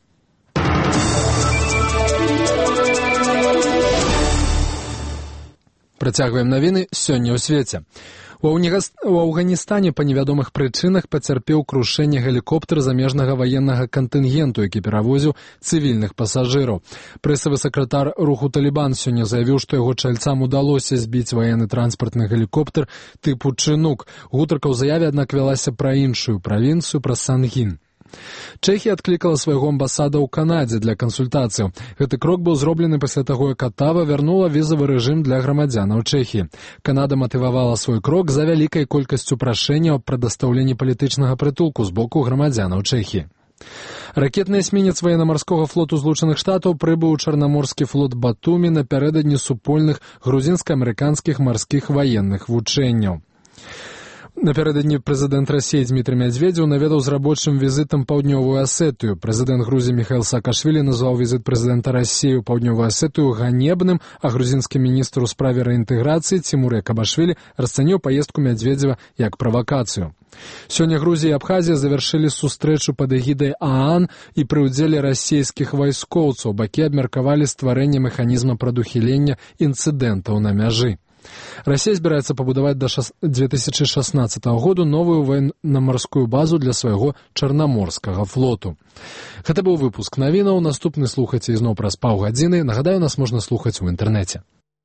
Працягваем навіны сёння ў свеце. У Афганістане па невядомых прычынах пацярпеў крушэнне гелікоптэр замежнага ваеннага кантынгенту, які перавозіў цывільных пасажыраў. Прэсавы сакратар руху «Талібан» сёння заявіў, што яго чальцам удалося збіць ваенны транспартны гелікоптэр тыпу «Чынук». Гутарка ў заяве, аднак, вялася пра іншую правінцыю, пра Сангін. Чэхія адклікала свайго амбасада ў Канадзе для кансультацыяў. Гэты крок быў зроблены пасля таго, як Атава вярнула візавы рэжым для грамадзянаў Чэхіі. Канада матывавала свой крок за вялікай колькасцю прашэнняў аб прадастаўленні палітычнага прытулку з боку грамадзянаў Чэхіі. Ракетны эсмінец ваенна-марскога флоту Злучаных Штатаў прыбыў у Чарнаморскі флот Батумі напярэдадні супольных грузінска-амерыканскіх марскіх ваенных вучэнняў. Напярэдадні прэзідэнт Расіі Дмітрый Мядзведзеў наведаў з рабочым візітам паўднёвую Асетыю. Прэзідэнт Грузіі Міхаіл Саакашвілі назваў візіт прэзідэнта Расіі ў паўднёвую Асетыю ганебным, а грузінскі міністр у справе рэінтэграцыі Цімур Якабашвілі расцаніў паездку Мядзведзева як правакацыю. Сёння Грузія і Абхазія завяршылі сустрэчу пад эгідай ААН і пры ўдзеле расійскіх вайскоўцаў. Бакі абмеркавалі стварэнне механізма прадухілення інцыдэнтаў на мяжы. Расія збіраецца пабудаваць да 2016 году новую военна-марскую базу для свайго чарнаморскага флоту. Гэта быў выпуск навінаў. Наступны слухайце ізноў праз паўгадзіны. Нагадаю, нас можна слухаць у інтэрнэце.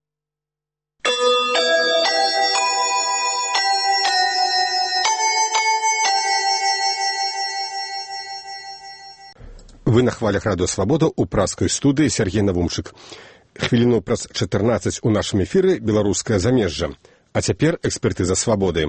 Вы на хвалях радыё «Свабода» у праскай студыі Сергей Навумчык. Хвіліну праз 14 у нашым эфіры «Беларускае замежжа». А цяпер экспертыза «Свабоды».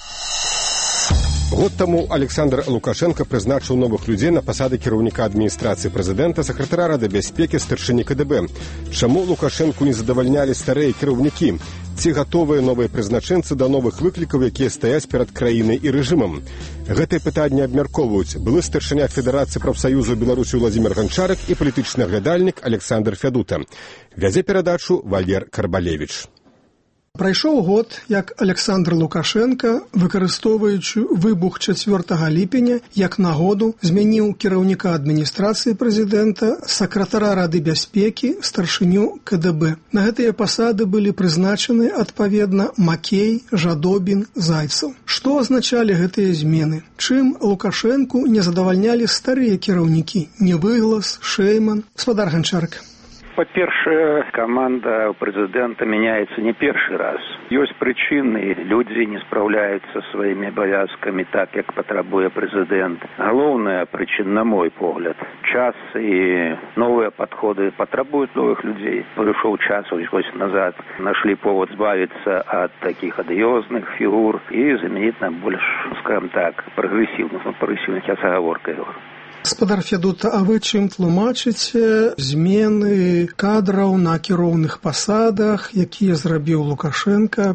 Год таму Александр Лукашенко прызначыў новых людзей на пасады кіраўніка адміністрацыі прэзідэнта, сакратара Рады бяспекі, старшыні КДБ. Чаму Лукашэнку не задавальнялі старыя кіраўнікі? Ці гатовыя новыя прызначэнцы да новых выклікаў, якія стаяць перад краінай і рэжымам? Гэтыя пытанні абмяркоўваюць былы старшыня Федэрацыі прафсаюзу Беларусі Владзімір Ганчарак і палітычны аглядальнік Александр Фядута. Вядзе перадачу Валер Карбалевіч.
Прайшоў год, як Александр Лукашенко, выкарыстоўваючы выбух 4 ліпеня, як нагоду змяніў кіраўніка адміністрацыі прэзідэнта, сакратара Рады бяспекі, старшыню КДБ. На гэтыя пасады былі прызначаны, адпаведна, Макей, Жадобін, Зайцаў. Што азначалі гэтыя змены? Чым Лукашэнку не задавальнялі старыя кіраўнікі? Невыглас, Шэйман, гаспадар Ганчарак.
Па-першае, каманда прэзідэнта мяняецца не першы раз. Ёсць прычыны, людзі не спраўляюцца сваімі абавязкамі так, як патрабуе прэзідэнт. Галоўная прычына, на мой погляд, час і новыя падходы патрабуюць новых людзей. Прыйшоў час, вось назад, нашли повод збавіцца ад такіх адыёзных фігур і замяніць на больш, скажем так, прагрэсіўных я з агаворкай.
Гаспадар Федута, а вы чым тлумачыце змены кадраў на кіроўных пасадах, якія зрабіў Лукашенко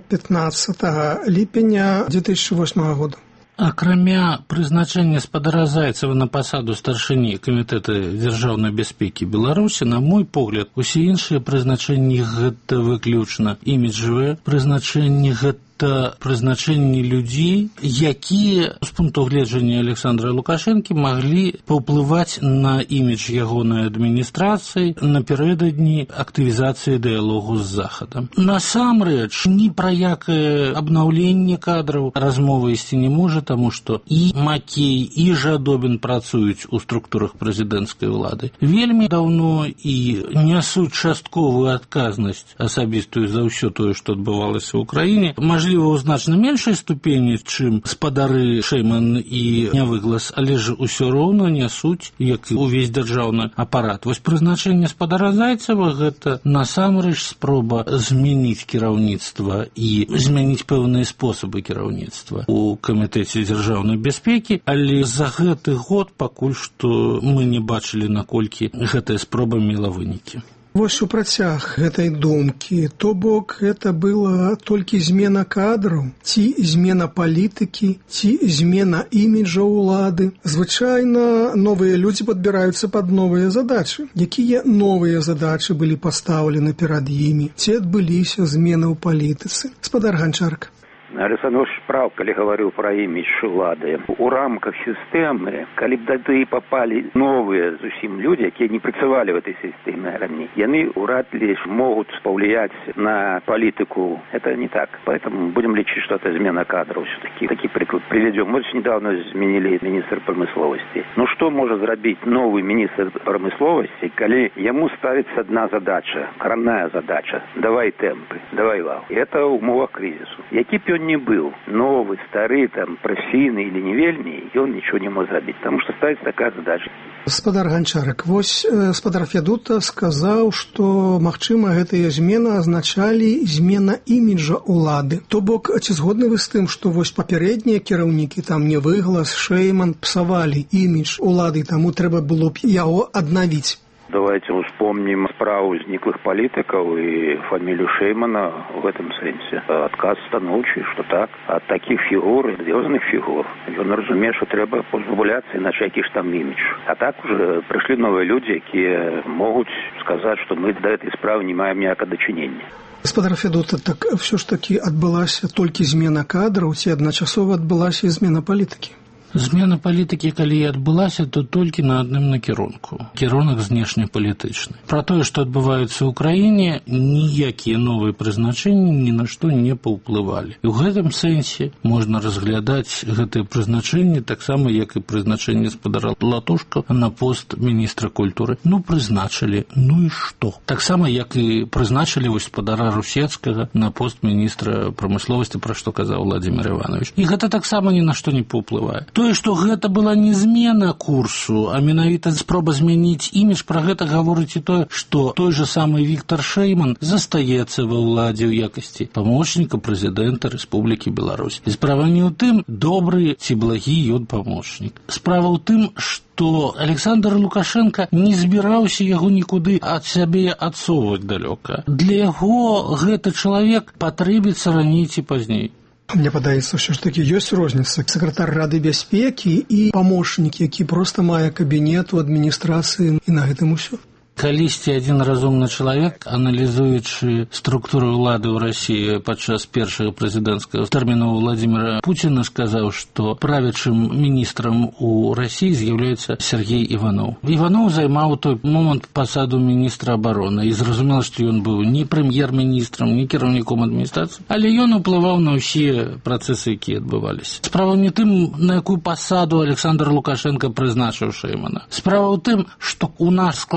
15 ліпеня 2008 года?
Акрамя прызначэння спадара Зайцева на пасаду старшыні камітэта дзяржаўнай бяспекі Беларусі, на мой погляд, усе іншыя прызначэнні гэта выключна іміджавыя прызначэнні, гэта прызначэнні людзей, якія з пункту гледжання Александра Лукашэнкі маглі паўплываць на імідж ягонай адміністрацыі напярэдадні актывізацыі дыялогу з Захадам. Насамрэч, ні пра якае абнаўленне кадраў размовы ісці не можа, таму што і Макей, і Жадобін працуюць у структурах прэзідэнцкай улады вельмі даўно і нясуць частковую адказнасць асабістую за ўсё тое, што адбывалася ў краіне. У значна меншай ступені, чым спадары Шэйман і Нявыглас, але ж усё роўна нясуць, як і ўвесь дзяржаўны апарат. Вось прызначэнне спадара Зайцева гэта насамрэч спроба змяніць кіраўніцтва і змяніць пэўныя спосабы кіраўніцтва у камітэце дзяржаўнай бяспекі, але за гэты год пакуль што мы не бачылі, наколькі гэтая спроба мела вынікі.
Вось у працяг гэтай думкі, то бок гэта была толькі змена кадраў, ці змена палітыкі, ці змена іміджа ўлады. Звычайна новыя людзі падбіраюцца пад новыя задачы. Якія новыя задачы былі пастаўлены перад імі? Ці адбыліся змены ў палітыцы? Гаспадар Ганчарка.
Александр прав, калі гаварыў пра імідж улады. У рамках сістэмы, калі б тады папалі новыя зусім людзі, якія не працавалі в этой сістэме раней, яны ўряд ли могуць паўлияць на палітыку. Это не так. Поэтому будем лічыць, что это змена кадраў. Все-таки такі прыклад приведем. Мы недавно зменили министр промысловости. Ну что может зрабіць новый министр промысловости, калі яму ставится одна задача, каранная задача. Давай темпы, давай вал. И это в умовах кризису. Які б он не был, новый, старый, там, професійны или не вельмі, ён ничего не мог зрабіць, потому что ставится такая задача.
Гаспадар Ганчарак, вось гаспадар Федута сказаў, што, магчыма, гэтыя змены азначалі змена іміджа ўлады. То бок, ці згодны вы з тым, што вось папярэднія кіраўнікі, там, Нявыглас, Шэйман, псавалі імідж улады, таму трэба было б яго аднавіць?
Давайте вспомним справу зниклых политиков и фамилию Шеймана в этом сенсе. Отказ становчий, что так. От таких фигур, звездных фигур, он разумеет, что треба позбавляться, иначе який ж там імідж. А так уже пришли новые люди, которые могут сказать, что мы до этой справы не маем ніякого дачынення.
Гаспадар Федута, так все ж таки адбылася толькі змена кадраў, ці адначасова адбылася і змена палітыкі?
Змена палітыкі, калі і адбылася, то толькі на адным накірунку. Кірунак знешнепалітычны. Пра тое, што адбываецца ў краіне, ніякія новыя прызначэнні ні на што не паўплывалі. І ў гэтым сэнсе можна разглядаць гэтыя прызначэнні таксама, як і прызначэнне спадара Латушка на пост міністра культуры. Ну, прызначылі, ну і што? Таксама, як і прызначылі вось спадара Русецкага на пост міністра прамысловасці, пра што казаў Владимир Иванович. І гэта таксама ні на што не паўплывае. Тое, што гэта была не змена курсу, а менавіта спроба змяніць імідж, пра гэта гаворыць і тое, што той же самы Віктор Шэйман застаецца ва ўладзе ў якасці памочніка прэзідэнта Рэспублікі Беларусь. І справа не ў тым, добры ці благі ён памочнік. Справа ў тым, што Александр Лукашенко не збіраўся яго нікуды ад сябе адсоўваць далёка. Для яго гэты чалавек патрэбіцца раней ці пазней.
Мне падаецца, ўсё ж такі ёсць розніца. Сакратар Рады бяспекі і памочнік, які проста мае кабінет у адміністрацыі, і на гэтым усё.
Калісьці адзін разумны чалавек, аналізуючы структуру ўлады ў Расіі падчас першага прэзідэнцкага тэрміну Владимира Пуціна, сказаў, што правячым міністрам у Расіі з'яўляецца Сергей Іваноў. Іваноў займаў той момант пасаду міністра абароны, і зразумела, што ён быў не прэм'ер-міністрам, не кіраўніком адміністрацыі, але ён уплываў на ўсе працэсы, якія адбываліся. Справа не тым, на якую пасаду Александр Лукашенко прызначыў Шэймана. Справа ў тым, што у нас склалася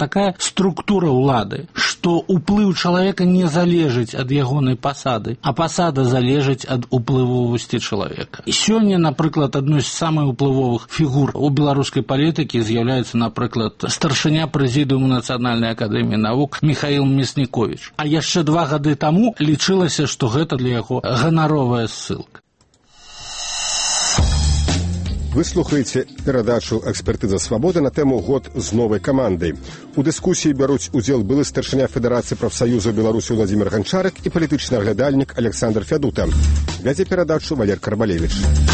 такая структура ўлады, што ўплыў чалавека не залежыць ад ягонай пасады, а пасада залежыць ад уплывовасці чалавека. І сёння, напрыклад, адной з самых уплывовых фігур у беларускай палітыкі з'яўляецца, напрыклад, старшыня прэзідыуму Нацыянальнай акадэміі навук Михаил Мясніковіч. А яшчэ 2 гады таму лічылася, што гэта для яго ганаровая ссылка.
Вы слухаеце перадачу «Экспертыза свабоды» на тэму «Год з новай камандай». У дыскусіі бяруць удзел былы старшыня Федэрацыі прафсаюзаў Беларусі Владзімір Ганчарык і палітычны аглядальнік Александр Фядута. Вядзе перадачу Валер Карбалевіч.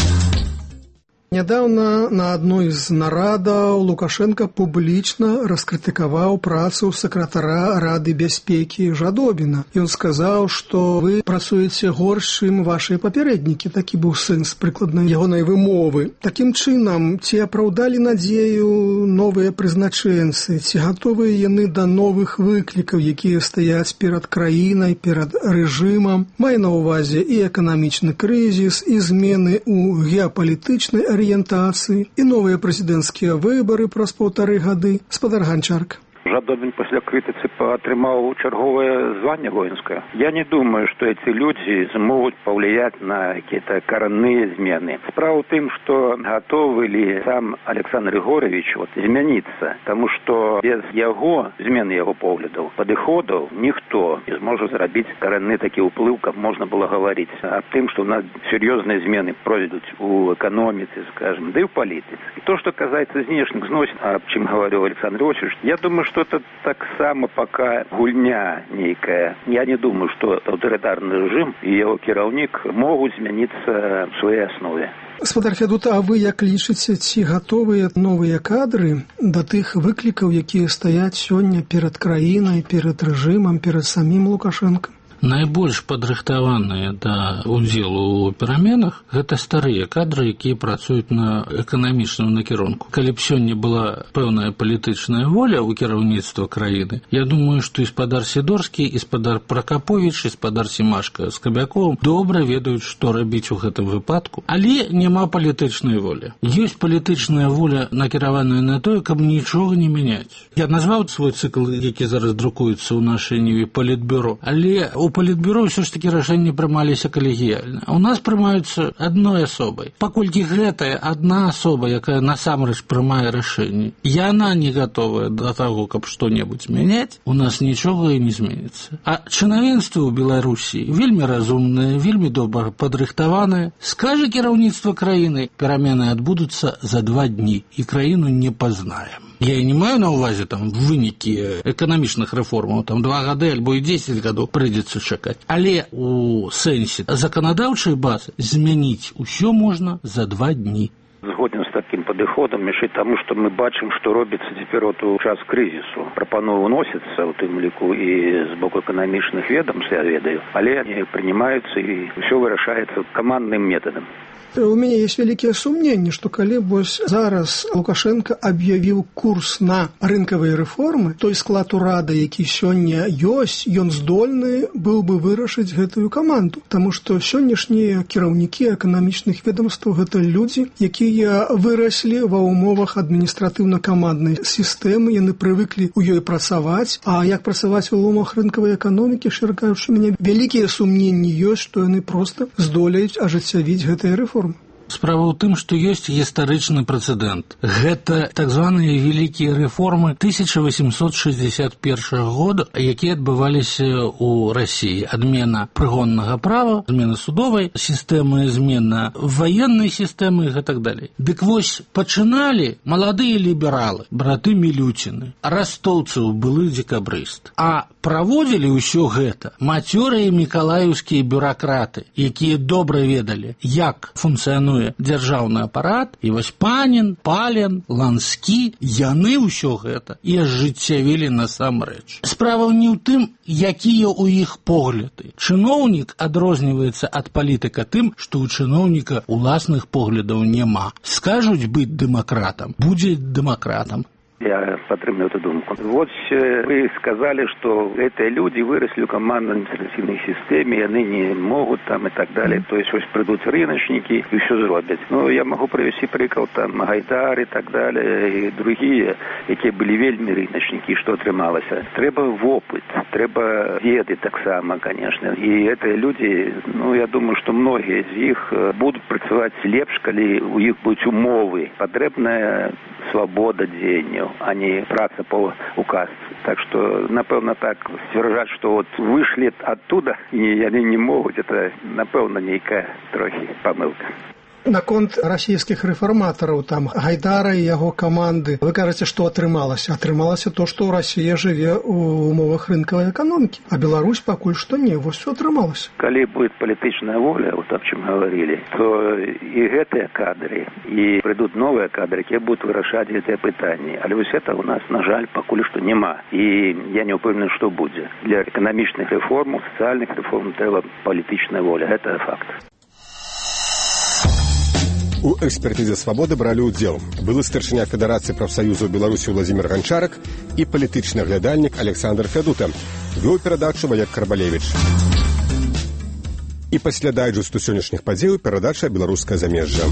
Нядаўна на адной з нарадаў Лукашенко публічна раскрытыкаваў працу сакратара Рады бяспекі Жадобіна. Ён сказаў, што вы працуеце горш, чым вашыя папярэднікі. Такі быў сэнс прыкладна ягонай вымовы. Такім чынам, ці апраўдалі надзею новыя прызначэнцы, ці гатовыя яны да новых выклікаў, якія стаяць перад краінай, перад рэжымам, мае на ўвазе і эканамічны крызіс, і змены ў геапалітычнай арыентацыі, і новыя прэзідэнцкія выбары праз 1,5 гады. Спадар Ганчарк.
Жадобин после критицы отрымал черговое звание воинское. Я не думаю, что эти люди смогут повлиять на какие-то коренные измены. Справа в том, что готовы ли сам Александр Егорович измениться, потому что без его змены его поглядов, подходов никто не сможет заработать коренные такие уплыв, как можно было говорить. А тем, что у нас серьезные измены пройдут в экономике, скажем, да и в политике. И то, что касается внешних зносин, о чем говорил Александр Егорович, я думаю, что это так само пока гульня некая. Я не думаю, что аўтарытарны рэжым і яго кіраўнік могуць змяніцца в своей основе.
Спадар Фядута, а вы як лічыце, ці гатовыя новыя кадры да тых выклікаў, якія стаяць сёння перад краінай, перад рэжымам, перад самім Лукашенко?
Найбольш падрыхтаваныя да ўдзелу ў пераменах гэта старыя кадры, якія працуюць на эканамічным накірунку. Калі б сёння была пэўная палітычная воля ў кіраўніцтва краіны, я думаю, што і спадар Сідорскі, і спадар Пракаповіч, і спадар Сімашка з Кабякоўым добра ведаюць, што рабіць у гэтым выпадку. Але няма палітычнай волі. Ёсць палітычная воля, накіраваная на тое, каб нічога не мяняць. Я назваў свой цыкл, які зараз друкуецца ў нашай ніве палітбюро, але у палітбюро ўсё ж такі рашэнні прымаліся калегіяльна. У нас прымаюцца адной асобай. Паколькі гэтая адна асоба, якая насамрэч прымае рашэнні, яна не гатовая да таго, каб што-небудзь мяняць, у нас нічога і не зменіцца. А чынавенства ў Беларусі вельмі разумнае, вельмі добра падрыхтаванае. Скажа кіраўніцтва краіны, перамены адбудуцца за 2 дні, і краіну не пазнаем. Я і не маю на ўвазе там вынікі эканамічных рэформаў, там 2 гады альбо і 10 гадоў прыйдзецца чакаць. Але у сэнсе заканадаўчай базы змяніць усё можна за 2 дні.
Згоден з таким падыходам, яшчэ таму, што мы бачым, што робіцца цяпер у час крызісу. Прапановы носяцца, у тым ліку і з боку эканамічных ведомств, я ведаю, але они прынимаюцца і ўсё вырашаецца камандным метадам.
У мяне есть вялікія сумненні, што калі вось зараз Лукашенко аб'явіў курс на рынкавыя рэформы, той склад урада, які сёння ёсць, ён здольны быў бы вырашыць гэтую каманду. Таму што сённяшнія кіраўнікі эканамічных ведомстваў гэта людзі, якія выраслі ва ўмовах адміністратыўна-каманднай сістэмы, яны прывыклі ў ёй працаваць, а як працаваць у умовах рынкавай эканомікі, шчыра кажучы, у мяне вялікія сумненні ёсць, што яны проста здолеюць ажыццявіць гэтыя рэформы.
Справа ў тым, што ёсць гістарычны прэцэдэнт. Гэта так званыя вялікія рэформы 1861 года, якія адбываліся ў Расіі. Адмена прыгоннага права, змена судовай сістэмы, змена ваеннай сістэмы і гэтак далей. Дык вось пачыналі маладыя лібералы, браты Мілюціны, Растоўцаў, былы дзекабрыст. А праводзілі ўсё гэта мацёрыя мікалаеўскія бюракраты, якія добра ведалі, як функцыянуе дзяржаўны апарат, і вось Панін, Пален, Ланскі, яны ўсё гэта і ажыццявілі насамрэч. Справа не ў тым, якія ў іх погляды. Чыноўнік адрозніваецца ад палітыка тым, што ў чыноўніка уласных поглядаў няма. Скажуць быць дэмакратам, будзе дэмакратам.
Я подтримую эту думку. Вот вы сказали, что эти люди выросли в командно-административной системе, и они не могут там и так далее. То есть придут рыночники и все зробят. Ну, я могу привести приклад там Гайдар и так далее, и другие, які были вельми рыночники, и что отрималось. Треба в опыт, треба веды так само, конечно. И эти люди, ну, я думаю, что многие из них будут працевать лепш, коли у них будут умовы. Потребная свобода дзеянняў, а не праца по указу. Так что, напэўна, так сцвярджаць, что вот вышли оттуда, и они не могут, это, напэўна, нейкая трохи помылка.
Наконт расійскіх рэфарматараў, там, Гайдара і яго каманды, вы кажаце, што атрымалася? Атрымалася то, што Расія жыве ў умовах рынкавай эканомікі, а Беларусь пакуль што не, вось все атрымалася.
Калі будет палітычная воля, вот о чым говорили, то і гэтыя кадры, і придут новыя кадры, якія будуць вырашаць гэтыя пытанні. Але вось это у нас, на жаль, пакуль што няма. І я не ўпэўнены, што будзе. Для эканамічных рэформаў, сацыяльных рэформаў трэба палітычная воля. Гэта факт.
У экспертизе «Свободы» брали удел былы старшыня Федерации профсоюзов Беларуси Владимир Гончарок и палітычны глядальник Александр Федута. Вёў перадачу Валерий Карбалевич. И пасля дайджесту сённяшніх падзеяў перадача «Беларускае замежжа».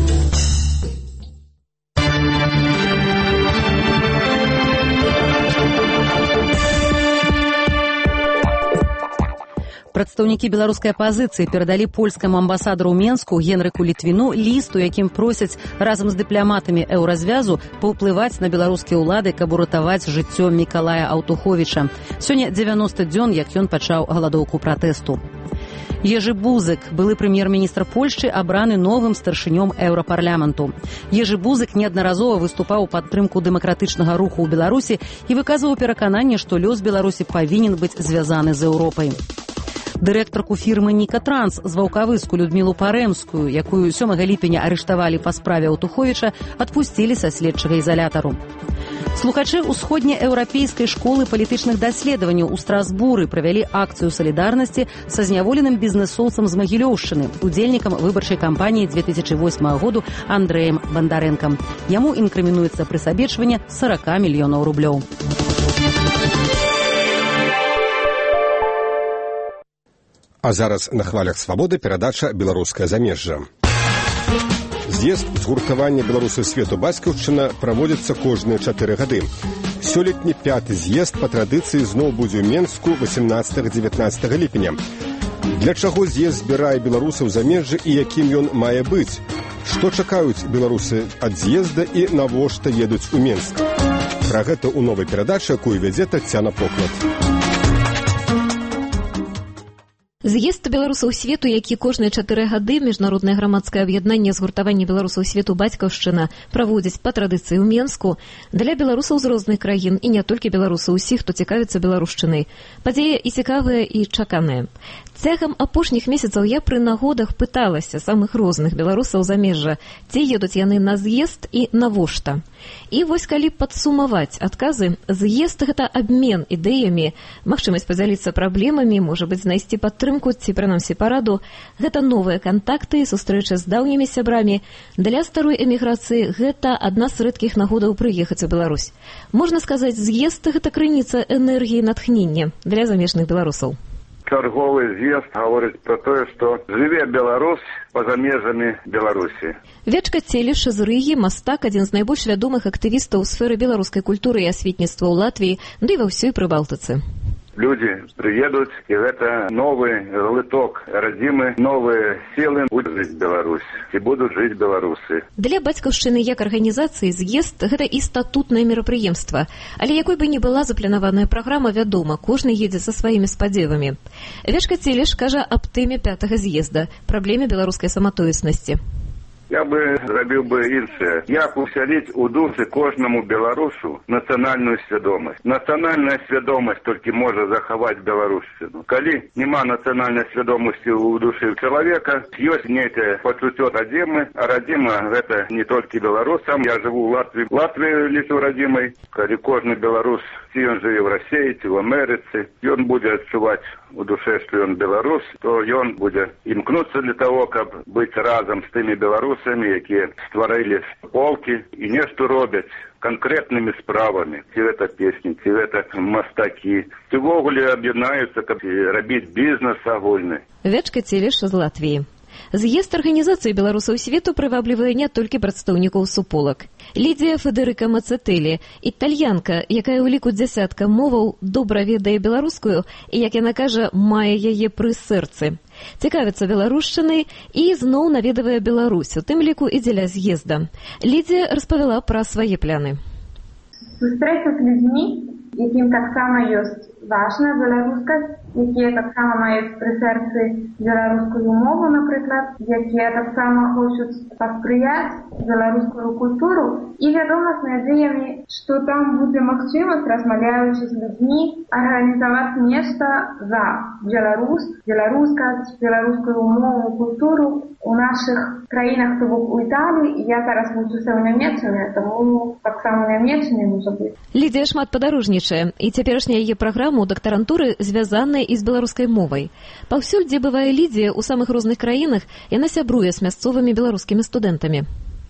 Прадстаўнікі беларускай апазіцыі перадалі польскаму амбасадару ў Менску Генрыку Літвіну ліст, у якім просяць разам з дыпламатамі еўразвязу паўплываць на беларускія ўлады, каб уратаваць жыццё Мікалая Аўтуховіча. Сёння 90 дзён, як ён пачаў галадоўку пратэсту. Ежы Бузык, былы прэм'ер-міністр Польшчы, абраны новым старшынём еўрапарламенту. Ежы Бузык неаднаразова выступаў у падтрымку дэмакратычнага руху ў Беларусі і выказваў перакананне, што лёс Беларусі павінен быць звязаны з Еўропай. Дырэктарку фірмы «Нікатранс» з Ваўкавыску Людмілу Парэмскую, якую 7 ліпеня арыштавалі па справе Аўтуховіча, адпусцілі са следчага ізалятару. Слухачы ўсходнееўрапейскай школы палітычных даследаванняў у Страсбуры правялі акцыю салідарнасці са зняволеным бізнэсоўцам з Магілёўшчыны, удзельнікам выбарчай кампаніі 2008 году Андрэем Бандарэнкам. Яму інкрымінуецца прысабечванне 40 мільёнаў рублёў.
А зараз на хвалях «Свободы» перадача «Беларускае замежжа». З'езд згуртавання беларусаў свету бацькаўшчына праводзіцца кожныя 4 гады. Сёлетні 5-й з'езд па традыцыі зноў будзе ў Менску 18-19 ліпеня. Для чаго з'езд збірае беларусаў замежжа і якім ён мае быць? Што чакаюць беларусы ад з'езда і навошта едуць у Менск? Пра гэта ў новай перадачы, якую вядзе Таццяна Поклад.
З'езд беларусаў свету, які кожныя 4 гады міжнароднае грамадскае аб'яднанне згуртавання беларусаў свету бацькаўшчына праводзіць па традыцыі ў Менску, для беларусаў з розных краін і не толькі беларусаў, усіх, хто цікавіцца беларушчынай. Падзея і цікавая, і чаканая. Цягам апошніх месяцаў я пры нагодах пыталася самых розных беларусаў замежжа, ці едуць яны на з'езд і навошта. І вось калі падсумаваць адказы, з'езд – гэта абмен ідэямі, магчымасць падзяліцца праблемамі, можа быць, знайсці падтрымку ці прынамсі параду. Гэта новыя кантакты, сустрэчы з даўнімі сябрамі. Для старой эміграцыі гэта адна з рэдкіх нагодаў прыехаць у Беларусь. Можна сказаць, з'езд – гэта крыніца энергіі натхнення для замежных беларусаў.
Торговый з'езд говорит про то, что живе Беларусь па-за межамі Беларусі.
Вячка Целіш з Рыгі, мастак, адзін з найбольш вядомых актывістаў у сферы беларускай культуры і асветніцтва ў Латвіі, ды і ва ўсёй Прыбалтыцы.
Люди приедут, и это новый глоток родимы, новые силы будут жить Беларусь, и будут жить белорусы.
Для бацькаўшчыны як арганізацыі з'езд – гэта і статутнае мерапрыемства. Але якой бы ні была запланаваная праграма, вядома, кожны едзе са сваімі спадзевамі. Вячка Целіш кажа аб тэме 5-го з'езда – праблеме беларускай саматоеснасці.
Я бы зрабіў бы іншае. Як усяліць у душы кожнаму беларусу нацыянальную свядомасць. Нацыянальная свядомасць толькі можа захаваць беларушчыну. Калі няма нацыянальнай свядомасці ў душы чалавека, ёсць нейкае пачуццё радзімы, а радзіма гэта не толькі беларусам. Я жыву ў Латвіі. Латвію лічу радзімай. Калі кожны беларус, ці ён жыве ў Расіі, ці ў Амерыцы, ён будзе адчуваць у душе, што ён беларус, то ён будзе імкнуцца для таго, каб быць разам з тымі беларусамі, беларусамі, якія стварылі полкі і нешта робяць конкретнымі справамі. Ці гэта песні, ці гэта мастакі. Ці ввогуле аб'яднаюцца, каб рабіць бізнес агульны.
Вячка Целеш з Латвіі. З'езд арганізацыі беларусаў свету прываблівае не толькі прадстаўнікоў суполак. Лідія Федэрыка Мацэтэлі, італьянка, якая ў ліку дзясятка моваў добра ведае беларускую і, як яна кажа, мае яе пры сэрцы. Цікавіцца беларушчынай і зноў наведавае Беларусь, у тым ліку і дзеля з'езда. Лідія распавяла пра свае пляны.
Сустрэцца з людзьмі, якім таксама ёсць важна беларускасць, якія таксама маюць пры сэрцы беларускую мову, напрыклад, якія таксама хочуць паспрыяць беларускую культуру і, вядома, з надзеямі, што там будзе магчымасць, размаўляючы з людзьмі, арганізаваць нешта за беларускасць, беларускую мову, культуру у нашых краінах, то бок у Італіі. Я зараз вучуся ў Нямеччыне, таму таксама ў Нямеччыне можа быць.
Лідія шмат падарожнічае, і цяперашняя яе праграма у дактарантуры звязаная і з беларускай мовай. Паўсюль, дзе бывае Лідія, у самых розных краінах, яна сябруе з мясцовымі беларускімі студэнтамі.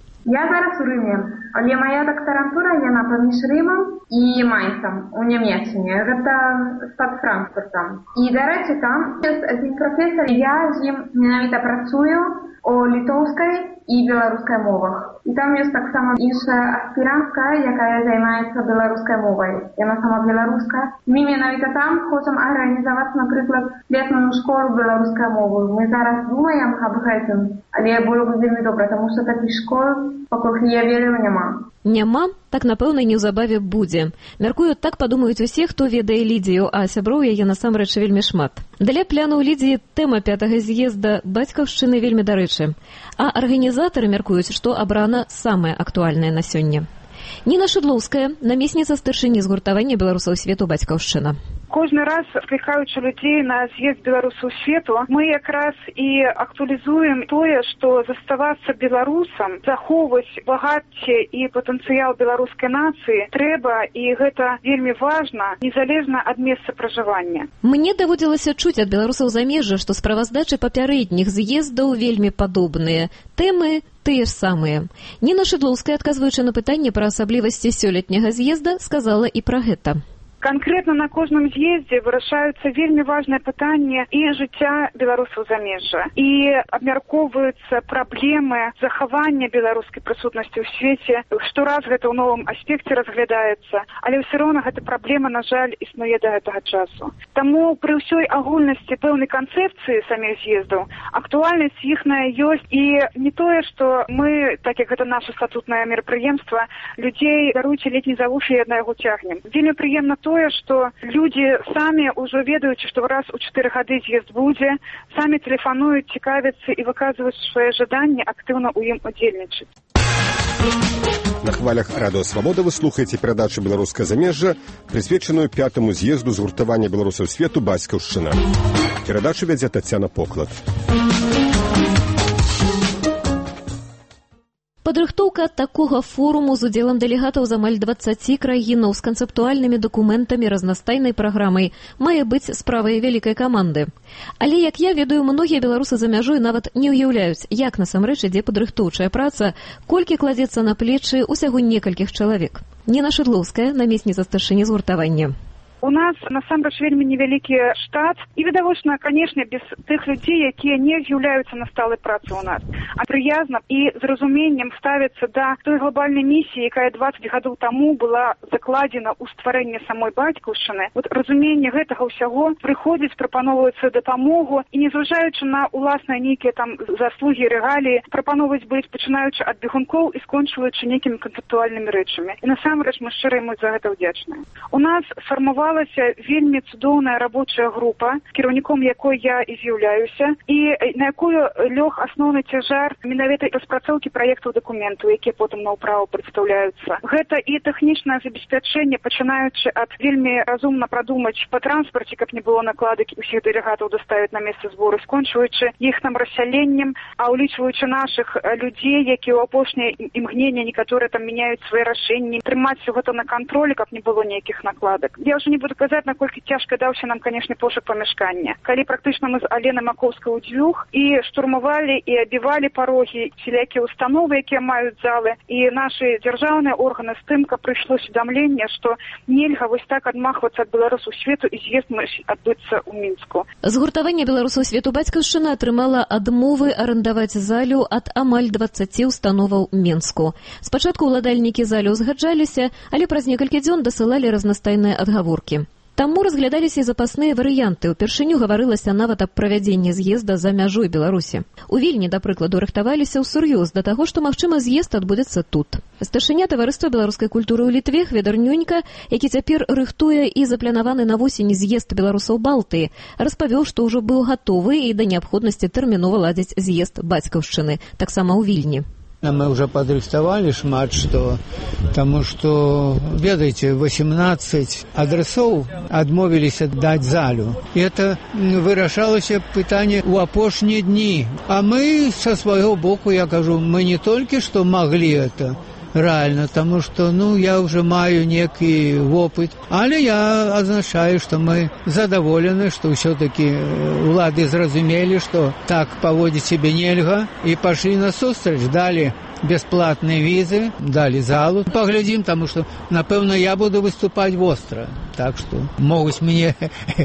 Я зараз у Рыме, але мая дактарантура, яна паміж Рымам і Майнцам у Нямеччыне. Гэта з-пад Франкфурта. І, дарэчы, там ёсць адзін прафесар, я з ім менавіта працую о літоўскай і беларускай мовах. І там ёсць таксама іншая аспірантка, якая займаецца беларускай мовай. Яна сама беларуска. Мы менавіта там хочам арганізаваць, напрыклад, летную школу беларускай мовы. Мы зараз думаем аб гэтым, але было б вельмі добра, таму што такіх школ, пакуль я верю, няма.
Няма, так, напэўна, неўзабаве будзе. Мяркую, так падумаюць усе, хто ведае Лідію, а сяброў яе насамрэч вельмі шмат. Для планаў Лідіі тэма 5-го з'езда бацькаўшчыны вельмі дарэчы. А арганізатары мяркуюць, што абрана самая актуальная на сёння. Ніна Шыдлоўская, намесніца старшыні згуртавання беларусаў свету «Бацькаўшчына».
Кожны раз, склікаючы людзей на з'езд беларусаў свету, мы якраз і актуалізуем тое, што заставацца беларусам, захоўваць багацце і патэнцыял беларускай нацыі трэба, і гэта вельмі важна, незалежна ад месца пражывання.
Мне даводзілася чуць ад беларусаў замежжа, што справаздачы папярэдніх з'ездаў вельмі падобныя. Тэмы тыя ж самыя. Ніна Шыдлоўская, адказваючы на пытанне пра асаблівасці сёлетняга з'езда, сказала і пра гэта.
Конкретно на кожным з'ездзе вырашаюцца вельмі важныя пытанні і жыцця беларусаў замежжа. І абмяркоўваюцца праблемы захавання беларускай прысутнасці ў свеце. Штораз гэта ў новым аспекце разглядаецца, але ўсё роўна гэта праблема, на жаль, існуе да гэтага часу. Таму пры ўсёй агульнасці пэўнай канцэпцыі саміх з'ездаў актуальнасць іхная ёсць, і не тое, што мы, так як гэта наша статутнае мерапрыемства, людзей, даруйце, ледзь не за вушы і на яго цягнем. Вельмі прыемна тое, што людзі самі ўжо ведаючы, што раз у 4 гады з'езд будзе, самі тэлефануюць, цікавяцца і выказваюць свае жаданні актыўна ў ім удзельнічаць.
На хвалях Радыё Свабода вы слухаеце перадачу «Беларускае замежжа», прысвечаную 5-му з'езду згуртавання беларусаў свету «Бацькаўшчына». Перадачу вядзе Тацяна Поклад.
Падрыхтоўка такога форуму з удзелам дэлегатаў з амаль 20 краінаў з канцэптуальнымі дакументамі, разнастайнай праграмай мае быць справай вялікай каманды. Але, як я ведаю, многія беларусы за мяжой нават не ўяўляюць, як насамрэч ідзе падрыхтоўчая праца, колькі кладзецца на плечы усяго некалькіх чалавек. Ніна Шыдлоўская, намесніца старшыні згуртавання.
У нас, насамрэч, вельмі невялікі штат, і, відавочна, канешне, без тых людзей, якія не з'яўляюцца на сталай працы ў нас. А прыязна і з разуменнем ставяцца да той глобальнай місіі, якая 20 гадоў таму была закладзена ў стварэнне самой бацькаўшчыны. Вот разуменне гэтага ўсяго прыходзіць, прапаноўваецца дапамогу, і незважаючы на уласныя нейкія там заслугі, рэгаліі, прапаноўваць быць, пачынаючы ад бегункоў і скончваючы нейкімі канцэптуальнымі рэчамі. І насамрэч мы шчыра ім за гэта ўдзячныя. У нас фармавала вельмі цудоўная рабочая група, кіраўніком якой я і з'яўляюся, і на якую лёг асноўны цяжар менавіта распрацоўкі праектаў дакументаў, якія потым на ўправу прадстаўляюцца. Гэта і тэхнічнае забеспячэнне, пачынаючы ад вельмі разумна прадумаць па транспарце, каб не было накладак усіх дэлегатаў даставіць на месца збору, скончваючы іх там расселеннем, а ўлічваючы нашых людзей, якія ў апошняе імгненне некаторыя там мяняюць свае рашэнні, трымаць усё гэта на кантролі, каб не было нейкіх накладак. Я ўжо не буду казаць, наколькі цяжка даўся нам, канешне, пошук памяшкання. Калі практычна мы з Аленай Маковскай удвух і штурмавалі і абівалі парогі, всялякія установы, якія маюць залы, і нашы дзяржаўныя органы з тым, каб прыйшло усведамленне, што нельга вось так адмахвацца ад беларусаў свету, і з'езд мусіць адбыцца ў Мінску.
Згуртаванне беларусаў свету бацькаўшчына атрымала адмовы арандаваць залю ад амаль 20 установаў Мінску. Спачатку ўладальнікі залю згаджаліся, але праз некалькі дзён дасылалі разнастайныя адгаворкі. Таму разглядаліся і запасныя варыянты. Упершыню гаварылася нават аб правядзенні з'езда за мяжой Беларусі. У Вільні, да прыкладу, рыхтаваліся ўсур'ёз да таго, што, магчыма, з'езд адбудзецца тут. Старшыня таварыства беларускай культуры ў Літве Хведар Нюнька, які цяпер рыхтуе і запланаваны на восень з'езд беларусаў Балтыі, распавёў, што ўжо быў гатовы і да неабходнасці тэрмінова ладзіць з'езд бацькаўшчыны, таксама ў Вільні.
Мы уже подрыхтовали шмат что, потому что, ведаете, 18 адресов отмовились отдать залю. И это вырашалось питание у апошние дни. А мы со своего боку, я кажу, мы не только что могли это, реально, потому что, я уже маю некий опыт. Але я означаю, что мы задоволены, что все-таки улады зразумели, что так поводить себя нельга, и пошли насустрач, дали бесплатные визы, дали залу. Поглядим, потому что, напевно, я буду выступать востро. Так что могут мне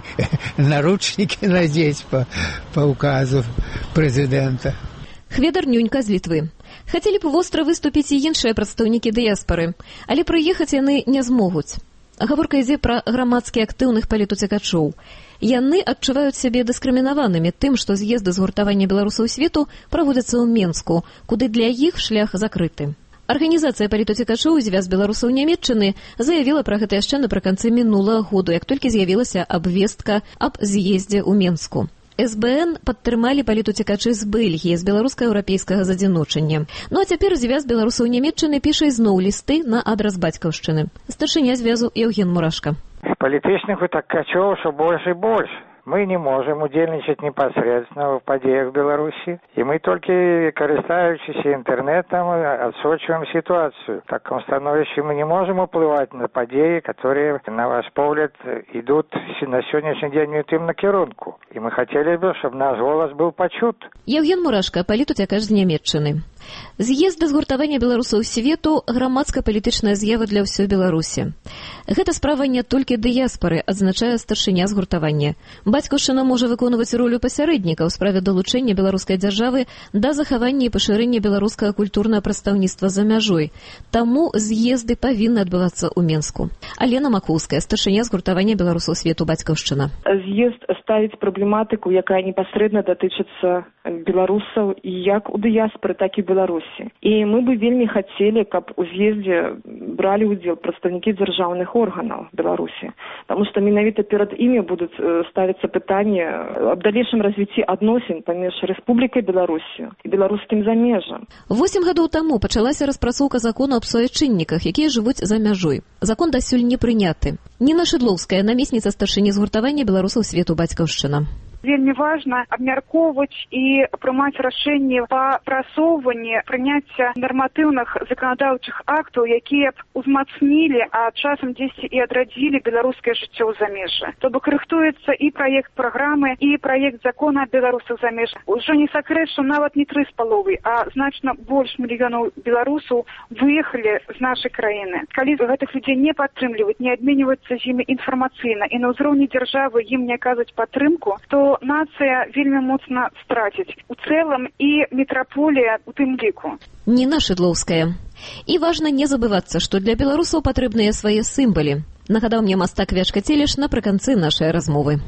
наручники надеть по указу президента.
Хведар Нюнька з Літвы. Хацелі б востра выступіць і іншыя прадстаўнікі дыяспары, але прыехаць яны не змогуць. Гаворка ідзе пра грамадскі актыўных палітуцекачоў. Яны адчуваюць сябе дыскрымінаванымі тым, што з'езды згуртавання беларусаў свету праводзяцца ў Менску, куды для іх шлях закрыты. Арганізацыя палітуцекачоў «Звяз беларусаў Нямецчыны» заявіла пра гэта яшчэ напрыканцы мінулага году, як толькі з'явілася абвестка аб з'ездзе ў Менску. СБН падтрымалі палітуцекачы з Бельгіі, з беларуска-еўрапейскага задзіночання. А цяпер звяз беларусаў Нямецчыны піша ізноў лісты на адрас бацькаўшчыны. Старшыня звязу Еўген Мурашка.
Палітычных утакачоў ўсё больш і больш. Мы не можем удельничать непосредственно в подеях в Беларуси, и мы только, користаючись интернетом, отсочиваем ситуацию. В таком становище мы не можем уплывать на подеи, которые, на ваш погляд, идут на сегодняшний день не тем накірунку. И мы хотели бы, чтобы наш голос был почут.
Еўген Мурашка, палітуцекач з Нямецчыны. З'езд да згуртавання беларусаў свету – грамадска-палітычная з'ява для ўсёй Беларусі. Гэта справа не толькі дыяспары, адзначае старшыня згуртавання. Бацькаўшчына можа выконваць ролю пасярэдніка ў справе далучэння беларускай дзяржавы да захавання і пашырэння беларускага культурнага прадстаўніцтва за мяжой. Таму з'езды павінны адбывацца ў Менску. Алена Маковская, старшыня згуртавання беларусаў свету бацькаўшчына.
З'езд ставіць праблематыку, якая непасрэдна датычыцца беларусаў і як у дыяспары, так і Беларусі. І мы бы вельмі хацелі, каб у з'ездзе бралі ўдзел прадстаўнікі дзяржаўных органаў Беларусі. Таму што менавіта перад імі будуць ставіцца пытанне аб далейшым развіцці адносін паміж Рэспублікай Беларусію і беларускім замежжам.
8 гадоў таму пачалася распрацоўка закону аб суайчынніках, якія жывуць за мяжой. Закон дасюль не прыняты. Ніна Шыдлоўская, намесніца старшыні згуртавання беларусаў свету бацькаўшчына.
Вельмі важна абмяркоўваць і прымаць рашэнні па прасоўванні прыняцця нарматыўных заканадаўчых актаў, якія б узмацнілі, а часам дзесьці і адрадзілі беларускае жыццё ў замежжы. То бок рыхтуецца і праект праграмы, і праект закона аб беларусах замежжа. Ужо не сакрэт, што нават не 3,5, а значна больш мільёнаў беларусаў выехалі з нашай краіны. Калі гэтых людзей не падтрымліваць, не абменьвацца з імі інфармацыйна і на ўзроўні дзяржавы ім не аказваць падтрымку, то нацыя вельмі моцна страціць. У цэлым і метраполія у тым ліку.
Ніна Шыдлоўская. І важна не забывацца, што для беларусаў патрэбныя свае сімвалы. Нагадаў мне мастак Вячка Целеш напрыканцы нашай размовы.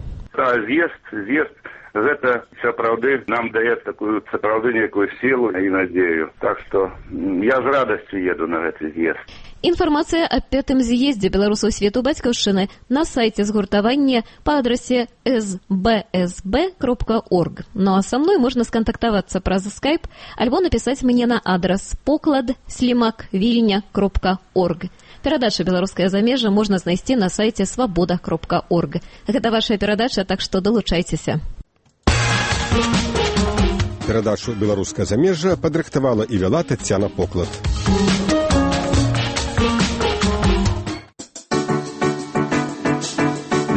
З'езд. Гэта сапраўды нам дае такую сапраўды некую сілу і надзею. Так што я з радасцю еду на гэты з'езд.
Інфармацыя аб 5-м з'ездзе беларусаў свету бацькаўшчыны на сайце згуртавання па адрасе sbsb.org. А са мной можна скантактавацца праз Skype альбо напісаць мне на адрас poklad@vilnya.org. Перадача «Беларускае замежжа» можна знайсці на сайце свабода.org. Гэта ваша перадача, так што далучайцеся.
Перадачу «Беларускае замежжа» падрыхтавала і вяла Таццяна Поклад.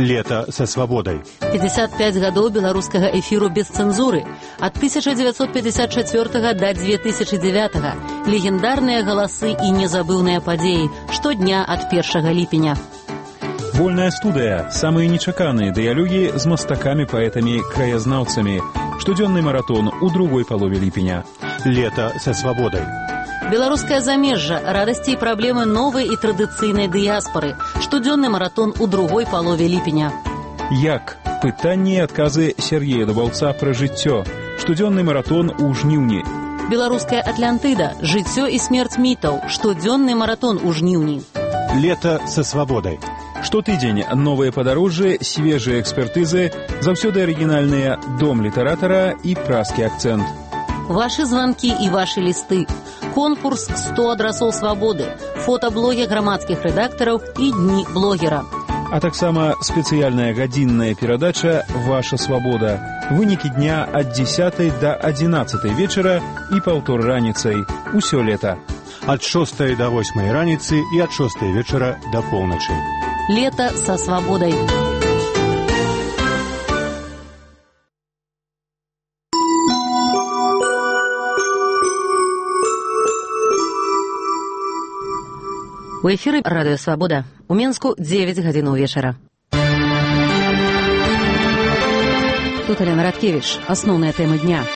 Лето со свободой.
55 гадоў беларускага эфіру без цэнзуры. Ад 1954 до 2009. Легендарныя галасы і незабыўныя падзеі. Штодня ад 1 ліпеня.
Вольная студыя. Самыя нечаканыя дыялогі з мастакамі, паэтамі, краязнаўцамі. Штодзённы маратон у другой палове ліпеня.
Лето со свободой.
Беларускае замежжа, радасці і праблемы новай і традыцыйнай дыяспары. Штодзённы маратон у другой палове ліпеня.
Як? Пытанні і адказы Сергея Дубаўца пра жыццё. Штодзённы маратон у жніўні.
Беларуская Атлантыда. Жыццё і смерць мітаў. Штодзённы маратон у жніўні.
Лето со свободой.
Штотыдзень новыя падарожжы, свежыя экспертызы, заўсёды арыгінальныя дом літаратара і празкі акцэнт.
Вашы званкі і вашы лісты. Конкурс 100 адрасоў свабоды, фотаблогі грамадскіх рэдактараў і дні блогера.
А таксама спецыяльная гадзінная перадача «Ваша свабода». Вынікі дня ад 10 до 11 вечара і паўтор раніцай. Усё лета.
Ад 6 до 8 раніцы і ад 6 вечара до поўначы.
Лето со свободой. У эфіры радыё «Свабода». У Менску 9 гадзінаў вечара. Тут Алена Радкевіч. Асноўныя тэмы дня.